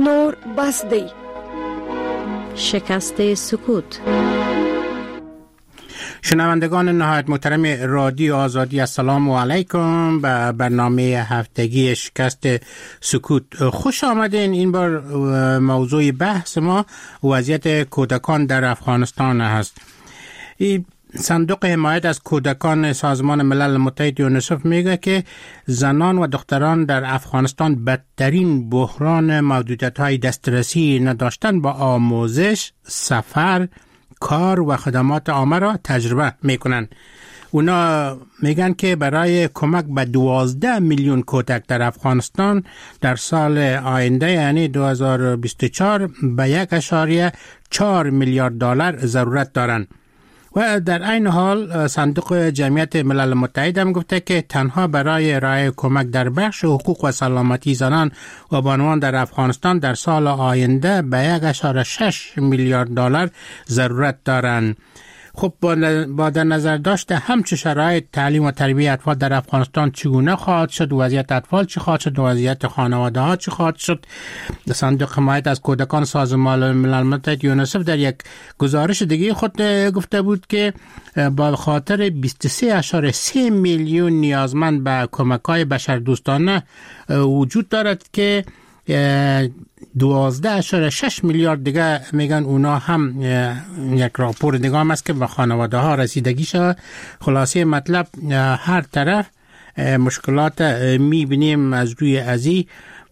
نور بس دی. شکست سکوت. شنوندگان نهایت محترم رادیو آزادی، السلام علیکم به برنامه هفتگی شکست سکوت. خوش آمدین. این بار موضوع بحث ما وضعیت کودکان در افغانستان است. این صندوق حمایت از کودکان سازمان ملل متحد یونیسف میگه که زنان و دختران در افغانستان بدترین بحران محدودیت‌های دسترسی نداشتن با آموزش، سفر، کار و خدمات عامه را تجربه میکنن. اونا میگن که برای کمک به 12 میلیون کودک در افغانستان در سال آینده یعنی 2024 به 1.4 میلیارد دلار ضرورت دارند. و در این حال صندوق جمعیت ملل متحد هم گفته که تنها برای ارائه کمک در بخش حقوق و سلامتی زنان و بانوان در افغانستان در سال آینده به 1.6 میلیارد دلار ضرورت دارند. خب با در نظر داشته همچه شرایط تعلیم و تربیت اطفال در افغانستان چگونه خواهد شد، وضعیت اطفال چی خواهد شد، وضعیت خانواده ها چی خواهد شد، صندوق حمایت از کودکان سازمان ملل متحد یونیسف در یک گزارش دیگه خود گفته بود که با خاطر 23.3 میلیون نیازمند به کمک‌های بشردوستانه وجود دارد که 12.6 میلیارد دیگه میگن اونا هم یک راپور دیگه هم است که به خانواده ها رسیدگی شود. خلاصه مطلب هر طرف مشکلات میبینیم از روی ازی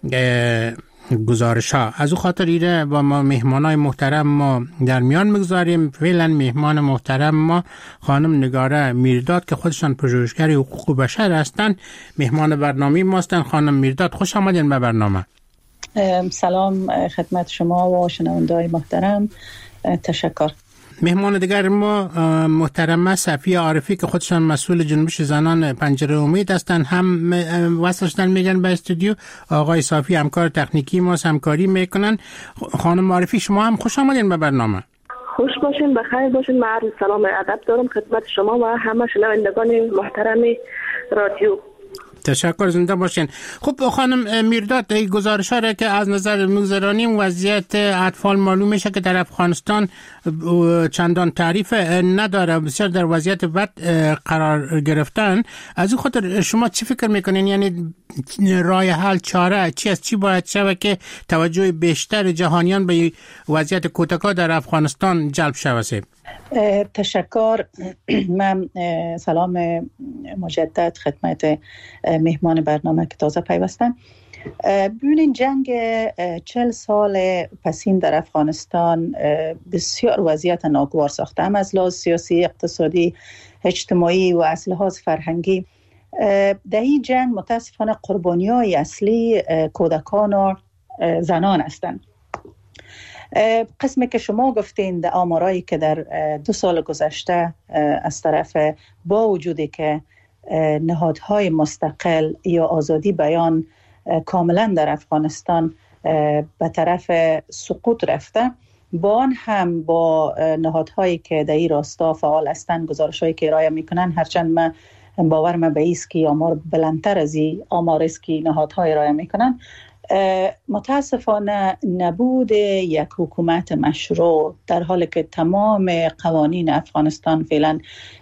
گزارش ها. از او خاطر ایره با ما مهمانای محترم ما در میان میگذاریم. فعلا مهمان محترم ما خانم نگاره میرداد که خودشان پژوهشگر حقوق بشر هستند مهمان برنامه ما هستند. خانم میرداد خوش آمدین به برنامه. سلام خدمت شما و شنونده‌های محترم. تشکر. مهمان دیگر ما محترمه صفیه عارفی که خودشان مسئول جنبش زنان پنجره امید هستند هم وصل شدن میگن به استودیو. آقای صافی همکار تکنیکی ما همکاری میکنن. خانم عارفی شما هم خوش آمدین به برنامه. خوش باشین، بخیر باشین. من عرض سلام و ادب دارم خدمت شما و همه شنوندگان محترم رادیو. تشکر، زنده باشین. خب خانم میرداد، این گزارش ها را که از نظر میگذرانیم وضعیت اطفال معلوم میشه که در افغانستان چندان تعریف نداره، بسیار در وضعیت بد قرار گرفتن. از این خاطر شما چی فکر میکنین؟ یعنی راه حل چاره چی است؟ چی باید شود که توجه بیشتر جهانیان به وضعیت کودکان در افغانستان جلب شود؟ تشکر. من سلام مجدد خدمت مهمان برنامه که تازه پیوستن. ببینین جنگ 40 سال پسین در افغانستان بسیار وضعیت ناگوار ساخته، هم از لحاظ سیاسی، اقتصادی، اجتماعی و از لحاظ فرهنگی. در این جنگ متاسفانه قربانی‌های اصلی کودکان و زنان هستند. قسمی که شما گفتین در آمارایی که در 2 سال گذشته از طرف با وجودی که نهادهای مستقل یا آزادی بیان کاملا در افغانستان به طرف سقوط رفته، با آن هم با نهادهایی که در این راستا فعال هستند گزارش‌هایی که ارائه میکنن، هرچند من باورم به ایست که آمار بلندتر از این آمار است که نهادها ارائه میکنن، متاسفانه نبود یک حکومت مشروع در حالی که تمام قوانین افغانستان فعلا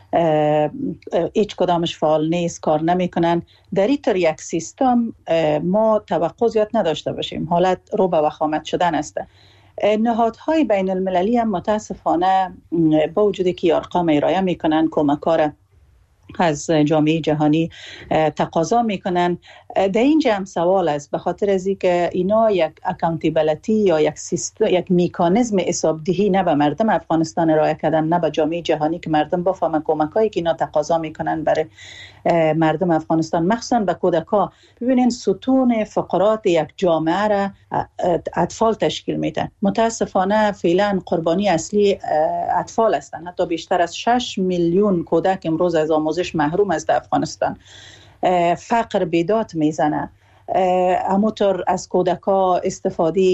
هیچ کدامش فعال نیست، کار نمیکنن. در این طور یک سیستم ما توقع زیاد نداشته باشیم، حالت رو به وخامت شدن است. نهادهای بین المللی هم متاسفانه با وجودی که ارقام ارائه میکنن کمک‌ها از جامعه جهانی تقاضا میکنن، در اینجا هم سوال است به خاطر از اینکه اینا یک اکانتیبلیتی یا یک میکانیزم حسابدهی نه به مردم افغانستان ارائه کردن نه به جامعه جهانی که مردم بفهمن کمکایی که اینا تقاضا میکنن برای مردم افغانستان مخصوصا به کودکان. ببینین ستون فقرات یک جامعه را اطفال تشکیل میدن. متاسفانه فعلا قربانی اصلی اطفال هستند. حتی بیشتر از 6 میلیون کودک امروز از آموزش محروم است در افغانستان. فقر بیداد میزنه. همونطور از کودکا استفاده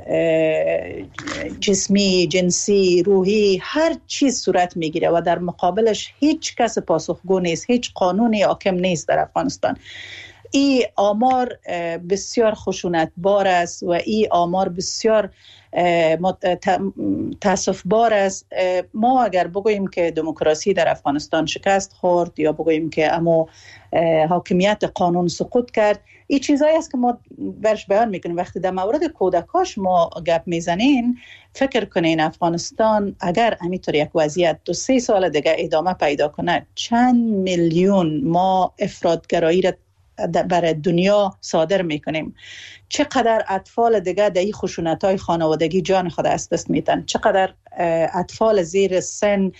جسمی، جنسی، روحی، هر چیز صورت میگیره و در مقابلش هیچ کس پاسخگو نیست، هیچ قانونی حاکم نیست در افغانستان. این آمار بسیار خشونت بار است و این آمار بسیار تاسف بار است. ما اگر بگوییم که دموکراسی در افغانستان شکست خورد یا بگوییم که اما حاکمیت قانون سقوط کرد، این چیزایی است که ما برش بیان میکنیم. وقتی در مورد کودکاش ما گپ میزنین، فکر کنین افغانستان اگر همینطور یک وضعیت 2-3 سال دیگه ادامه پیدا کنه، چند میلیون ما افراطگرایی را برای دنیا صادر میکنیم. چقدر اطفال دیگه در این خشونت‌های خانوادگی جان خود از دست میدن، چقدر اطفال زیر سن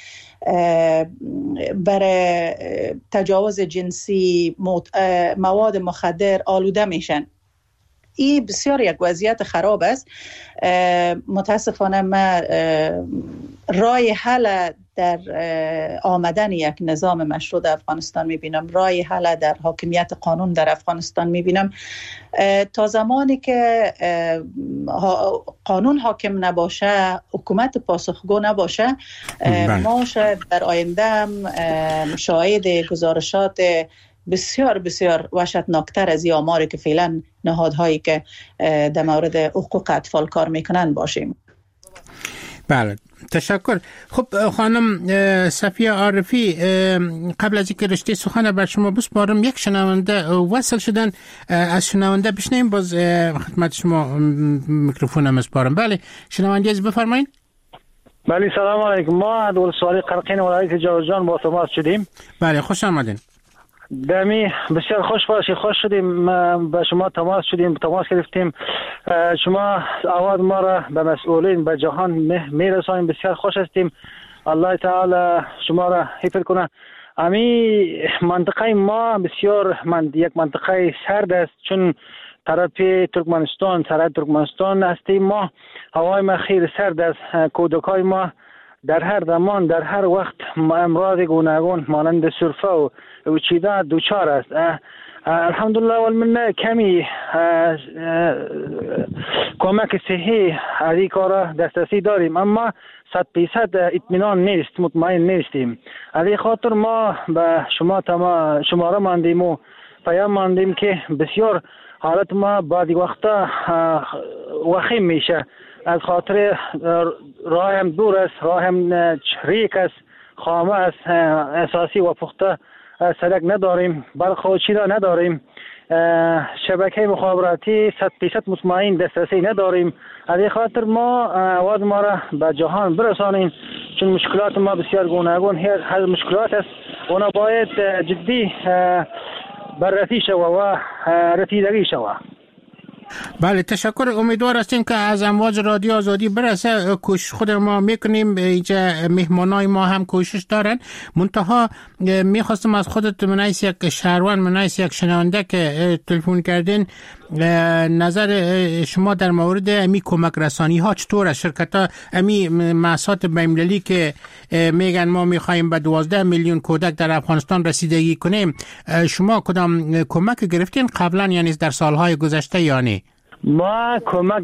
برای تجاوز جنسی، مواد مخدر آلوده میشن. این بسیار یک وضعیت خراب است. متاسفانه ما رای حل در آمدن یک نظام مشروع در افغانستان میبینم، رای حل در حاکمیت قانون در افغانستان میبینم. تا زمانی که قانون حاکم نباشه، حکومت پاسخگو نباشه، ما شاید در آینده شاهد گزارشات بسیار بسیار وحشتناکتر از این آماری که فعلا نهادهایی که در مورد حقوق اطفال کار میکنن باشیم. بله، تشکر. خب خانم صفیه عارفی، قبل از اینکه رشته سخن بر شما بسپارم، یک شنونده وصل شدن، از شنونده بشنیم، باز خدمت شما میکروفونم بسپارم. بله شنونده از بفرمایید. بله سلام علیکم. ما دول سوالی قرقین ولایت جوزجان با تماس شدیم. بله خوش آمدین. دمی بسیار خوش باشی، خوش شدیم به شما تماس گرفتیم. شما آواز ما را به مسئولین به جهان میرسانیم. بسیار خوش هستیم. الله تعالی شما را حفظ کنه. امی منطقه ما بسیار یک منطقه سرد است، چون طرف ترکمنستان، سرحد ترکمنستان هستیم. ما هوای ما خیلی سرد است. کودکای ما در هر زمان در هر وقت امراض گوناگون مانند سرفه و چیزا دوچار است. الحمدلله والمنه کمی کمک صحی از این کار دسترسی داریم، اما 100% اطمینان نیست، مطمئن نیستیم. از این خاطر ما به شماره ماندیم و پیام ماندیم که بسیار حالت ما بعضی وقتا وخیم میشه، از خاطر راه هم دور است، راه هم ریک است، خامه است، اساسی و پخته سرک نداریم، برق و چیزا نداریم، شبکه مخابراتی 100% مطمئن دسترسی نداریم. از این خاطر ما آواز ما را به جهان برسانیم، چون مشکلات ما بسیار گوناگون هر مشکلات است، اونا باید جدی بررسی شود و رسیدگی شود. بله تشکر. امیدوار هستیم که از امواج رادیو آزادی برسه. کوشش خود ما میکنیم، اینجا مهمانای ما هم کوشش دارن. منتها میخواستم از خودت منایس یک شهروند، منایس یک شنونده که تلفن کردین، نظر شما در مورد امی کمک رسانی ها چطور است؟ شرکت ها امی مؤسسات بین‌المللی که میگن ما میخوایم به 12 میلیون کودک در افغانستان رسیدگی کنیم، شما کدام کمک گرفتین قبلا، یعنی در سالهای گذشته یا نه؟ ما کمک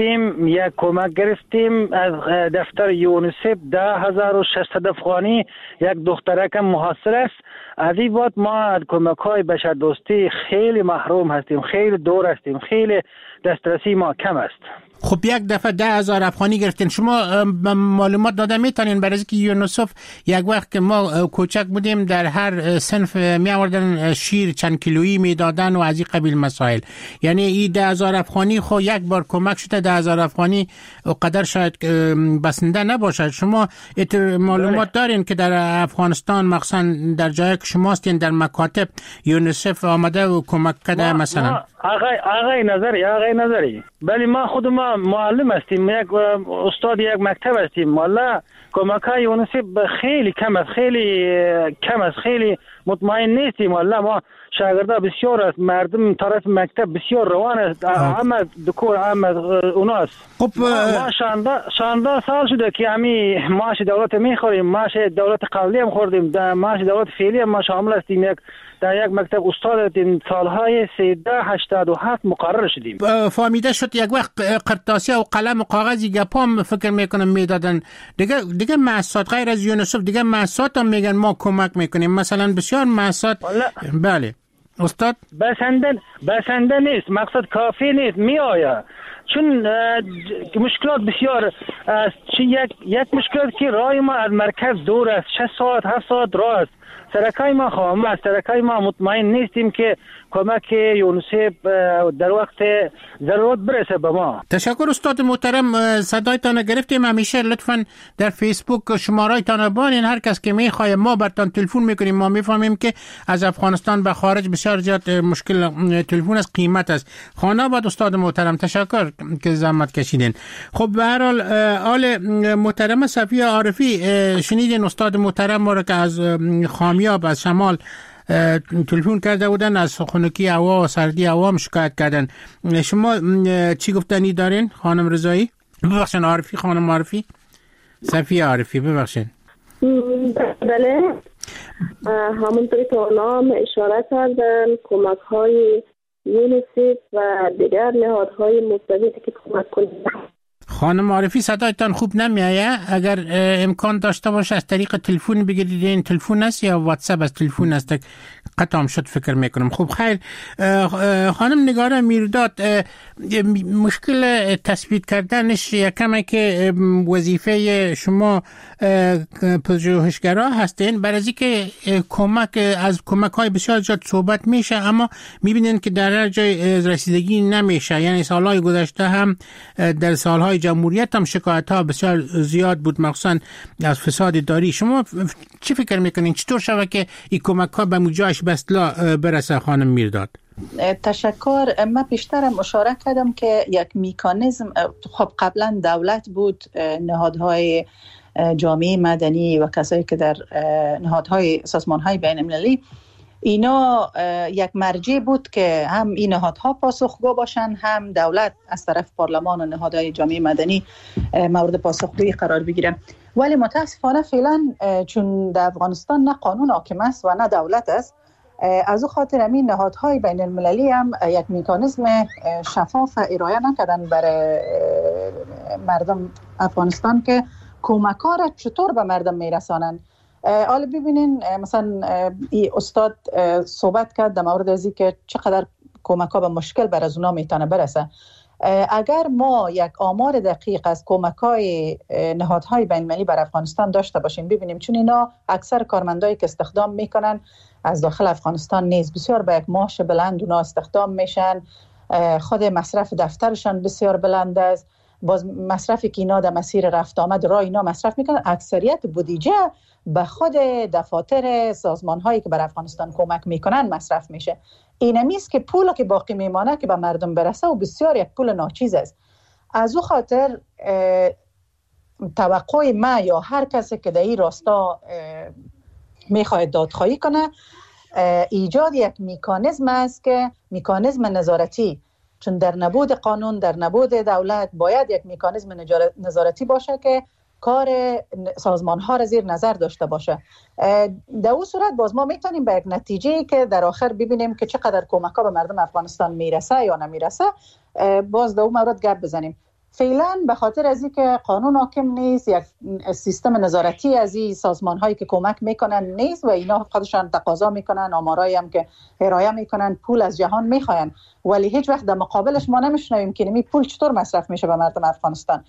گرفتیم از دفتر یونیسف 10,600 افغانی، یک دخترک محصل است. از این بعد ما از کمک‌های بشردوستی خیلی محروم هستیم، خیلی دور هستیم، خیلی دسترسی ما کم است. خب یک دفعه 10,000 افغانی گرفتین. شما معلومات داده میتونین؟ برای اینکه یونیسف یک وقت که ما کوچک بودیم در هر صنف می آوردن شیر چند کیلویی میدادن و از این قبیل مسائل، یعنی این 10,000 افغانی خو یک بار کمک شده، 10,000 افغانی قدر شاید بسنده نباشد. شما معلومات دارین که در افغانستان مخصوصا در جایی که شما هستین در مکاتب یونیسف آمده و کمک کرده؟ مثلا آقای نظری بلی ما خود ما معلم هستیم، یک استاد یک مکتب هستیم، والا کمک‌های یونیسف خیلی کم است، خیلی مطمئن نیستیم. والا ما شاگردا بسیار است، مردم طرف مکتب بسیار روان است، اما دکور اما اوناست. خب ما 16 سال شده که همی معاش دولت میخوریم، معاش دولت قبلی هم خوردیم، معاش دولت فعلی هم ما شامل هستیم. در یک مکتب استاد هستیم، سالهای 1387 مقرر شدیم. فهمیده شد یک وقت قرطاسی و قلم و کاغذی گپام فکر میکنم میدادن دیگه مؤسسات غیر از یونیسف، دیگه مؤسسات هم میگن ما کمک میکنیم، مثلا بسیار مؤسسات. بله استاد بسنده نیست، مقصد کافی نیست، می آید چون مشکلات بسیار است. یک مشکلات که راه ما از مرکز دور است، 6 ساعت 7 ساعت راه است. سرکای ما خامه است، سرکای ما مطمئن نیستیم که کمک یونیسف در وقت ضرورت برسه به ما. تشکر استاد محترم، صدایتان گرفتیم. همیشه لطفاً در فیسبوک شماره‌تان بانین، هر کس که میخواد ما براتون تلفن میکنیم. ما میفهمیم که از افغانستان به خارج بسیار زیاد مشکل تلفن است، قیمت است. خانه باد استاد محترم، تشکر که زحمت کشیدین. خب به هر حال آل محترم صفیه عارفی، شنیدین استاد محترم ما را که از خامیاب از شمال تلفن کرده بودن، از خنکی هوا و سردی هوا هم شکایت کردن. شما چی گفتنی دارین خانم رضایی؟ ببخشن عارفی، خانم عارفی، صفیه عارفی، ببخشن. بله، همونطوری که اونا هم اشاره کردن، کمک های یونیسف و دیگر نهادهای مستقیمی که کمک کنند. خانم عارفی صدایتان خوب نمیایه، اگر امکان داشته باشه از طریق تلفن بگیرید. این تلفن است یا واتساپ از تلفن است؟ قطعا شد فکر میکنم. خب خیر، خانم نگار میرداد، مشکل تثبیت کردنش یکمه که وظیفه شما پژوهشگرا هستین، برای از اینکه از کمک های بسیار زیاد صحبت میشه اما میبینین که در هر جای رسیدگی نمیشه. یعنی سالهای گذشته هم در سالهای جمهوریت هم شکایت ها بسیار زیاد بود، مخصوصا از فساد اداری. شما چی فکر میکنین چطور شوه که این کمک ها به موجهش بستلا برسه خانم میرداد؟ تشکر. من پیشتر اشاره کردم که یک میکانیزم، خب قبلا دولت بود، نهادهای جامعه مدنی و کسایی که در نهادهای سازمانهای بین المللی، اینا یک مرجع بود که هم این نهادها پاسخگو باشن، هم دولت از طرف پارلمان و نهادهای جامعه مدنی مورد پاسخگویی قرار بگیرن. ولی متاسفانه فعلا چون در افغانستان نه قانون حاکم است و نه دولت است، از او خاطر همین نهادهای بین المللی هم یک میکانیزم شفاف ارائه نکردن برای مردم افغانستان که کمک‌ها را چطور به مردم میرسانن. حالا ببینین مثلا این استاد صحبت کرد در مورد از اینکه چقدر کمک‌ها به مشکل بر از اونا میتونه برسه. اگر ما یک آمار دقیق از کمک‌های نهادهای بین‌المللی بر افغانستان داشته باشیم، ببینیم چون اینا اکثر کارمندایی که استخدام میکنن از داخل افغانستان نیست، بسیار با یک معاش بلند اونا استخدام میشن، خود مصرف دفترشان بسیار بلند است، باز مصرفی که اینا در مسیر رفت آمد راه اینا مصرف میکنن، اکثریت بودجه به خود دفاتر سازمان‌هایی که بر افغانستان کمک میکنن مصرف میشه. اینمیست که پولی که باقی میمانه که به مردم برسه و بسیار یک پول ناچیز است. از او خاطر توقع ما یا هر کسی که در این راستا میخواد دادخواهی کنه، ایجاد یک میکانیزم است که میکانیزم نظارتی، چون در نبود قانون، در نبود دولت باید یک میکانیزم نظارتی باشه که کار سازمان ها را زیر نظر داشته باشه. در اون صورت باز ما میتونیم به یک نتیجه که در آخر ببینیم که چقدر کمک ها به مردم افغانستان میرسه یا نمیرسه، باز در اون مورد گپ بزنیم. فعلا به خاطر از اینکه قانون حاکم نیست، یک سیستم نظارتی از این سازمان هایی که کمک میکنن نیست و اینا خودشان تقاضا میکنن، آمارایی هم که ارائه میکنن پول از جهان میخواین، ولی هیچ وقت در مقابلش ما نمیشنویم که این پول چطور مصرف میشه به مردم افغانستان.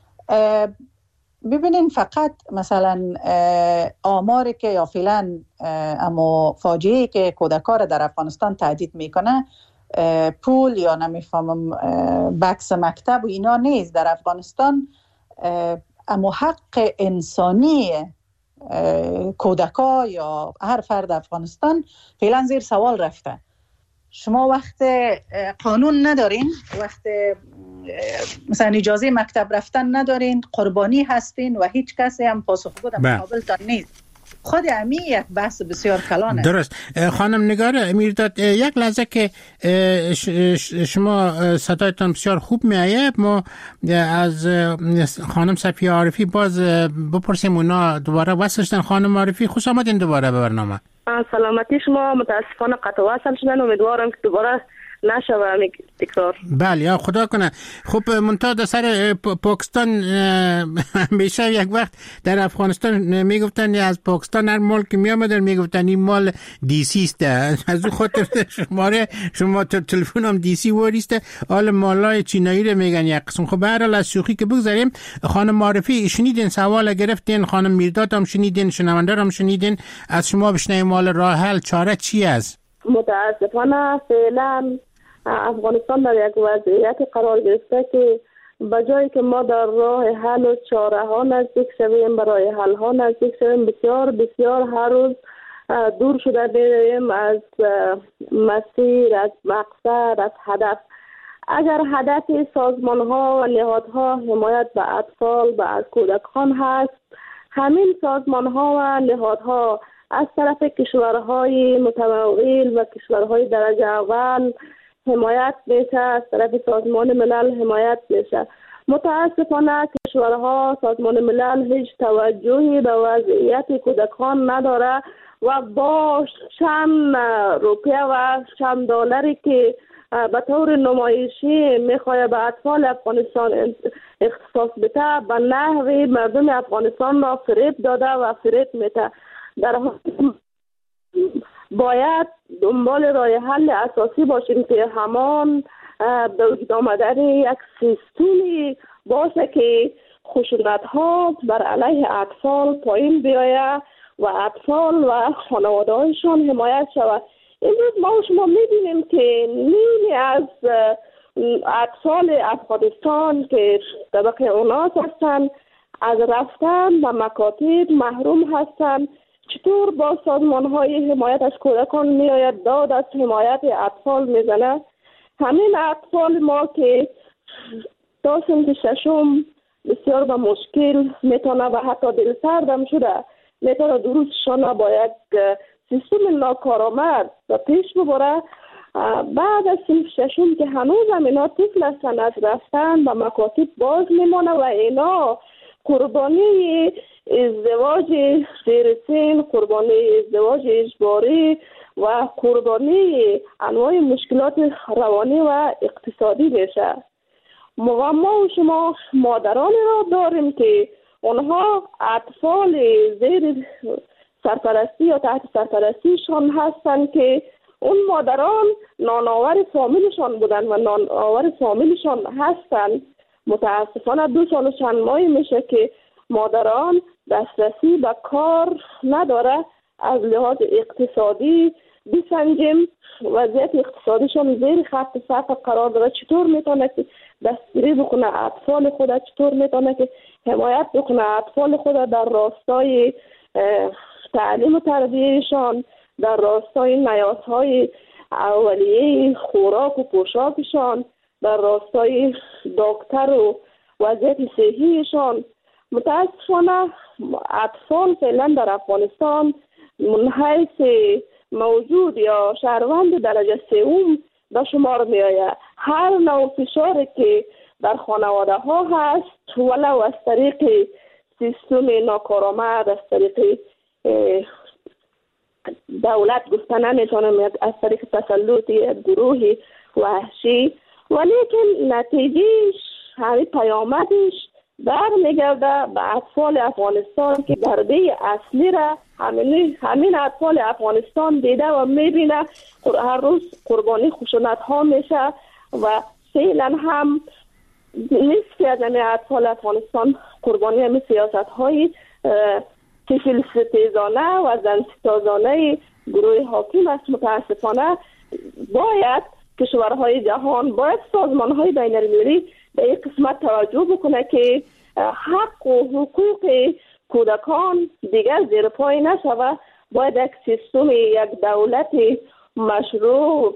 ببینین فقط مثلا آماری که یا فعلا اما فاجعه‌ای که کودکان در افغانستان تهدید میکنه، پول یا نمیفهمم بکس مکتب و اینا نیست. در افغانستان اما حق انسانی کودکان یا هر فرد افغانستان فعلا زیر سوال رفته. شما وقت قانون ندارین، وقت مثلا اجازه مکتب رفتن ندارین، قربانی هستین و هیچ کسی هم پاسخگو در مقابلتان نیست. خود امی یک بحث بسیار کلانه. درست. خانم نگار میرداد، یک لحظه که شما صدایتان بسیار خوب میایه، ما از خانم صفیه عارفی باز بپرسیم اونا دوباره وصل شدن. خانم عارفی خوش آمدین دوباره به برنامه. سلامتی شما. متاسفانه قطع وصل شدن، امیدوارم که دوباره نشوه تکرار. بله یا خدا کنه. خب منتها در سر پاکستان همیشه یک وقت در افغانستان میگفتن از پاکستان هر مال که میامدن میگفتن این مال دی سی است، از اون خاطر شما تلفن هم دی سی واریسته، حال مالای چینایی رو میگن یک قسم. خب برحال از شوخی که بگذاریم، خانم معرفی شنیدین سوال گرفتین، خانم میرداد هم شنیدین، شنونده هم شنیدین، از شما بشنویم مال راه حل چاره چی است؟ متاسفانه فعلا افغانستان در یک وضعیت قرار گرفته که بجایی که ما در راه حل و چاره ها نزدیک شویم، برای حل ها نزدیک شویم، بسیار بسیار هر روز دور شده بریم از مسیر، از مقصد، از هدف. اگر هدف سازمان ها و نهادها حمایت به اطفال و کودکان هست، همین سازمان ها و نهادها از طرف کشورهای متمول و کشورهای درجه اول حمایت میشه، از طرف سازمان ملل حمایت میشه. متاسفانه کشورها، سازمان ملل هیچ توجهی به وضعیت کودکان نداره و با چند روپیه و چند دلاری که به طور نمایشی میخواد به اطفال افغانستان اختصاص بده، به نحوی مردم افغانستان را فریب داده و فریب میده. در حال باید دنبال راه حل اساسی باشیم که همان به وجود آمدن یک سیستمی باشه که خشونت ها بر علیه اطفال پایین بیاید و اطفال و خانواده هایشان حمایت شود. امروز ما و شما میبینیم که نیمی از اطفال افغانستان که طبقه اوناس هستند از رفتن و مکاتب محروم هستند. چطور با سازمان های حمایت از کودکان میآید داد از حمایت اطفال میزنه؟ همین اطفال ما که تا سنف ششم بسیار به مشکل میتونه و حتی دل سردم شده میتونه دروسشان با یک سیستم ناکارآمد و پیش ببره. بعد از سنف ششم که هنوز هم اینا طفل هستن، از رفتن و مکاتب باز میمانه و اینا قربانی ازدواج زیر سن، قربانی ازدواج اجباری و قربانی انواع مشکلات روانی و اقتصادی میشه. ما و شما مادرانی را داریم که اونها اطفال زیر سرپرستی یا تحت سرپرستیشان هستند که اون مادران نانآور فامیلشان بودن و نانآور فامیلشان هستند. متاسفانه 2 سال و چند ماهی میشه که مادران دسترسی به کار نداره. از لحاظ اقتصادی بسنجیم وضعیت اقتصادیشان زیر خط فقر قرار داره. چطور میتونه که دستگیری بکنه اطفال خود، چطور میتونه که حمایت بکنه اطفال خود در راستای تعلیم و تربیهشان، در راستای نیازهای اولیه خوراک و پوشاکشان، در راستای دکتر و وضعیت صحیشان. متاسفانه اطفال فعلا در افغانستان من حیث موجود یا شهروند درجه سوم به شمار می آید. هر نوع فشاری که در خانواده ها هست ولو از طریق سیستم ناکارآمد، از طریق دولت گفتن نمیتونم، از طریق تسلط گروه وحشی، ولیکن نتیجهش همین پیامدش برمیگرده به اطفال افغانستان که ضربه اصلی را همین اطفال افغانستان دیده و میبینه. هر روز قربانی خشونت ها میشه و فعلا هم نصفی از اطفال افغانستان قربانی همین سیاست های طفل ستیزانه و زن ستازانه گروه حاکم است. متاسفانه باید کشورهای جهان، باید سازمانهای بین المللی به این قسمت توجه بکنه که حق و حقوق کودکان دیگر زیر پای نشوه. باید یک سیستم، یک دولت مشروع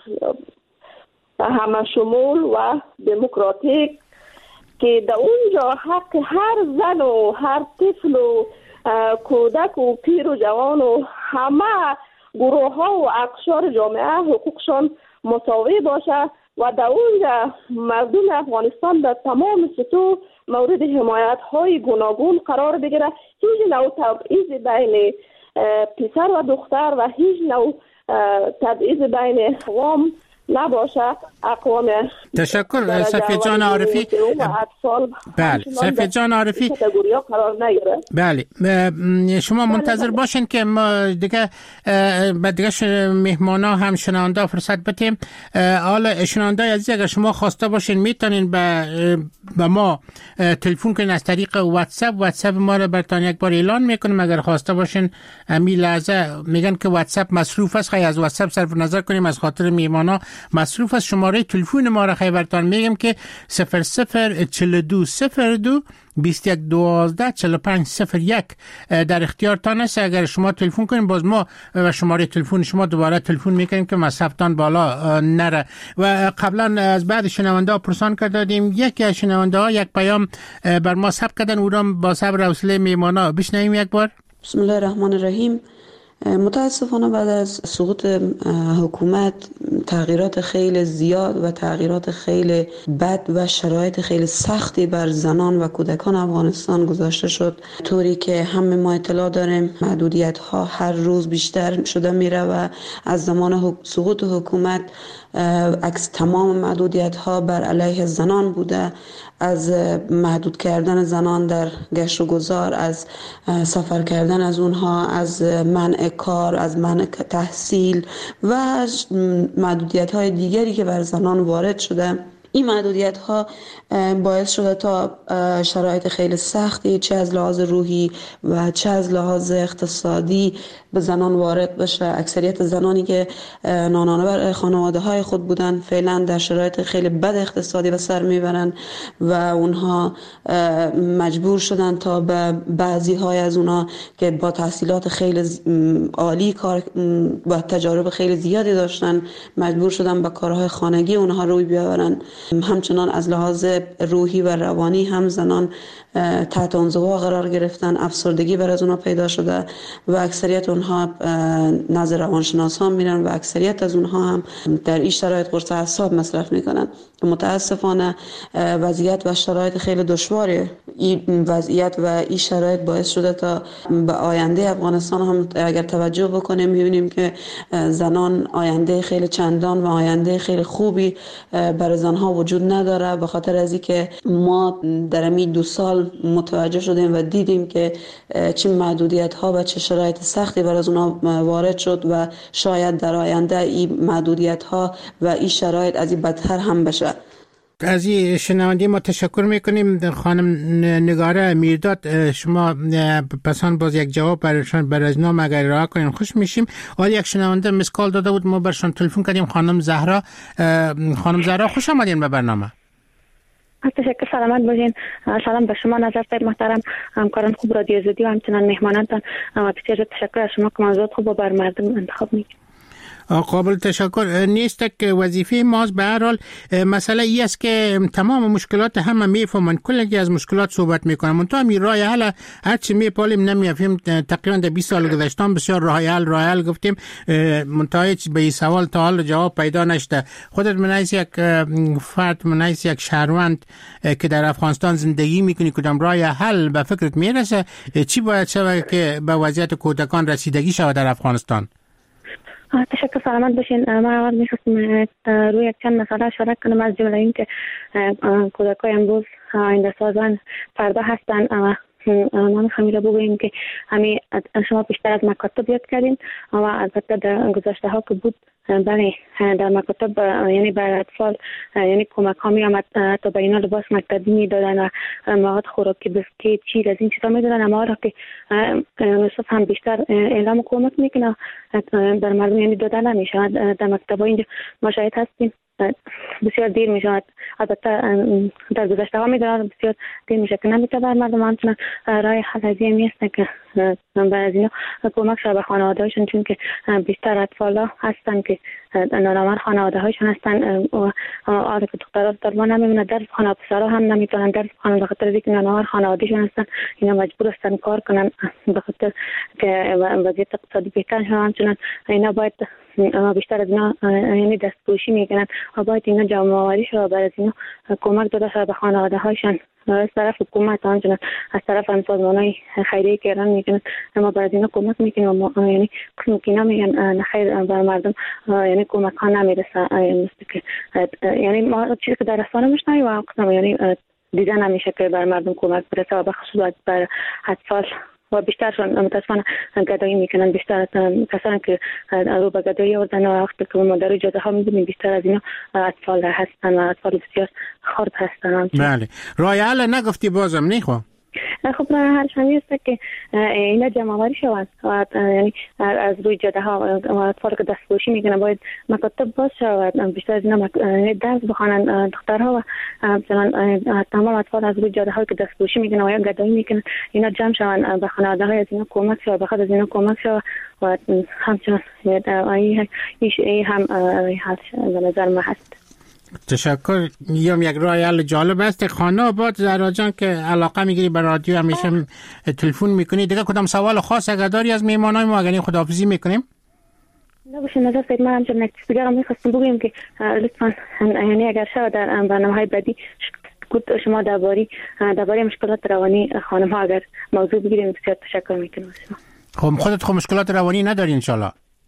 همه شمول و دموکراتیک که در اونجا حق هر زن و هر طفل و کودک و پیر و جوان و همه گروه ها و اقشار جامعه حقوقشان مساوی باشه و در اونجا مردم افغانستان در تمام سطوح مورد حمایت های گوناگون قرار بگیره. هیچ نوع تبعیض بین پسر و دختر و هیچ نوع تبعیض بین اقوام نباشه اقوام تشکر صفیه جان عارفی. بله صفیه جان عارفی قرار نگیره. بله شما منتظر باشین که ما دیگه مهمانا هم شنونده فرصت بدیم. حالا شنونده عزیز اگر شما خواسته باشین میتونین به ما تلفن کنین از طریق واتساپ ما رو براتون یک بار اعلان میکنیم. اگر خواسته باشین امی لحظه میگن که واتساپ مصروف است، خیلی از واتساپ صرف نظر کنیم از خاطر مهمانا مصروف است. شماره تلفن ما را خیلی براتون میگم که 004202 21124501 در اختیارتان است. اگر شما تلفن کنین باز ما و شماره تلفن شما دوباره تلفن میکنیم که مصرفتان بالا نره. و قبلا از بعد شنونده ها پرسان کردیم، یکی از شنونده ها یک پیام بر ما ثبت کردن، او را با صبر و حوصله میمانا بشنویم یک بار. بسم الله الرحمن الرحیم. متاسفانه بعد از سقوط حکومت تغییرات خیلی زیاد و تغییرات خیلی بد و شرایط خیلی سختی بر زنان و کودکان افغانستان گذاشته شد، طوری که همه ما اطلاع داریم محدودیت ها هر روز بیشتر شده میره و از زمان سقوط حکومت عکس تمام محدودیت ها بر علیه زنان بوده، از محدود کردن زنان در گشت و گذار، از سفر کردن از اونها، از منع کار، از منع تحصیل و از محدودیت های دیگری که بر زنان وارد شده. این محدودیت ها باعث شده تا شرایط خیلی سختی چه از لحاظ روحی و چه از لحاظ اقتصادی به زنان وارد بشه. اکثریت زنانی که نانانه بر خانواده های خود بودن فعلا در شرایط خیلی بد اقتصادی به سر میبرن و اونها مجبور شدن تا به بعضی های از اونها که با تحصیلات خیلی عالی کار و تجارب خیلی زیادی داشتن مجبور شدن به کارهای خانگی اونها روی بیاورن. همچنان از لحاظ روحی و روانی هم زنان تحت انزوا قرار گرفتن، افسردگی بر از اونها پیدا شده و اکثریت اونها نظر روانشناسان میرن و اکثریت از اونها هم در این شرایط قرص اعصاب مصرف میکنن. متاسفانه وضعیت و شرایط خیلی دشواره. این وضعیت و این شرایط باعث شده تا به آینده افغانستان هم اگر توجه بکنیم میبینیم که زنان آینده خیلی چندان و آینده خیلی خوبی برای زنها وجود نداره، به خاطر از اینکه ما در همین 2 سال متوجه شدیم و دیدیم که چه محدودیت ها و چه شرایط سختی برای اونها وارد شد و شاید در آینده این محدودیت ها و این شرایط از این بدتر هم بشه. از این شنوندی ما تشکر میکنیم. خانم نگاره میرداد، شما پسان باز یک جواب برای نام اگر راه کنین خوش میشیم. حالا یک شنونده مسکال داده بود، ما برشان تلفن کردیم. خانم زهرا خوش آمدین به برنامه. تشکر، سلامت باشین. سلام به شما نظر صاحب محترم، همکاران خوب رادیو آزادی و همچنان مهمانانتان. بسیار تشکر از شما که موضوعات خوب بر مردم انتخاب میکنید. قابل تشکر نیست که وظیفه ماست. به هر حال مسئله ای است که تمام مشکلات همه میفهمن، کلی از مشکلات صحبت میکنن، منتها می راه حل هر چی میپالیم نمیافیم. تقریبا در 20 سال گذشته بسیار راه حل گفتیم، منتها به این سوال تا حال جواب پیدا نشده. خودت منایس یک فرد، منایس یک شهروند که در افغانستان زندگی میکنی، کدام راه حل به فکرت میرسه؟ چی باید شود که به وضعیت کودکان رسیدگی شود در افغانستان؟ تشکر، سلامت باشین. من اول میخواستم روی یک چند مسئله اشاره کنم، از جمله این که کودکای امروز آینده سازان فردا هستن. ما میخوایم را بگوییم که همین شما بیشتر از مکاتب یاد کردین و البته در گذشته ها که بود بله در مکاتب یعنی برای اطفال یعنی کمک ها می آمد تا به اینا لباس مکتبی می دادن و مواد خوراکی بسکیت چیز از این چیزا می دادن، اما را که یونیسف هم بیشتر اعلام کمک میکنه در مردم یعنی دادن نمیشه. در مکتب ها اینجا ما شاهد هستیم بسیار دیر می شود. البته در گذشته ها می دارد بسیار دیر می شود که نمیتونه بر مردم همچنان رای حل از این میسته که برای از اینا کمک شده به خانواده هایشون، چون که بیشتر اطفال ها هستن که نانآور خانواده هایشون هستن. آره که دخترها در ما نمیمونه درس خانه، پسرها هم نمیتونن درس خانه به خاطر اینکه نانآور خانوادهشون هستن. اینا مجبور هستن کار کنن به خاطر که وضعیت اقتصادی بهتر شده. همچنان اینا باید بیشتر از اینا یعنی دستپوشی میکنن و باید اینا جمع آوری شده برای اینا کمک داده شده به خانواده هایشان از طرف حکومت همچنین از طرف سازمان‌های خیریه که ایران میکنن ما باید اینا کمک میکنیم و یعنی قسم که اینا میگن خیر بر مردم یعنی کمک ها نمیرسه یعنی ما چیزی که در رسانه میشنویم و قسم یعنی دیده نمیشه که بر مردم کمک برسه و به خصوص بر اطفال و بیشترشون متاسفانه گدایی میکنن. بیشتر کسانی که رو به گدایی آوردن و وقتی که ما در جاده ها میبینیم بیشتر از اینا اطفال هستن و اطفال بسیار خرد هستن. بله راه حل نگفتی بازم نیخوا. خب راه حل همی است که اینا جمع آوری شوند و یعنی از روی جاده ها و اطفال که دستپوشی میکنن باید مکاتب باز شود، بیشتر از اینا درس بخوانند دخترها و مثلا تمام اطفال از روی جاده ها که دستپوشی میکنن و یا گدایی میکنن اینا جمع شوند به خانواده های از اینا کمک شود، بخاطر از اینا کمک شود و همچنان این هم حل به نظر ما هست. تشکر. یک راه حل جالب است. خانه آباد زهرا جان که علاقه میگیری به رادیو همیشه تلفن میکنی، دیگه کدام سوال خاص اگر داری از میهمانای ما اگر خداحافظی میکنیم؟ نه باشه نظر سید من همچنین دیگه میخواستم بگم که لطفا یعنی اگر شد در برنامه‌های بعدی شما درباره مشکلات روانی خانم ها اگر موضوع بگیریم بسیار تشکر میکنم. خب خودت مشکلات روانی نداری انشالله؟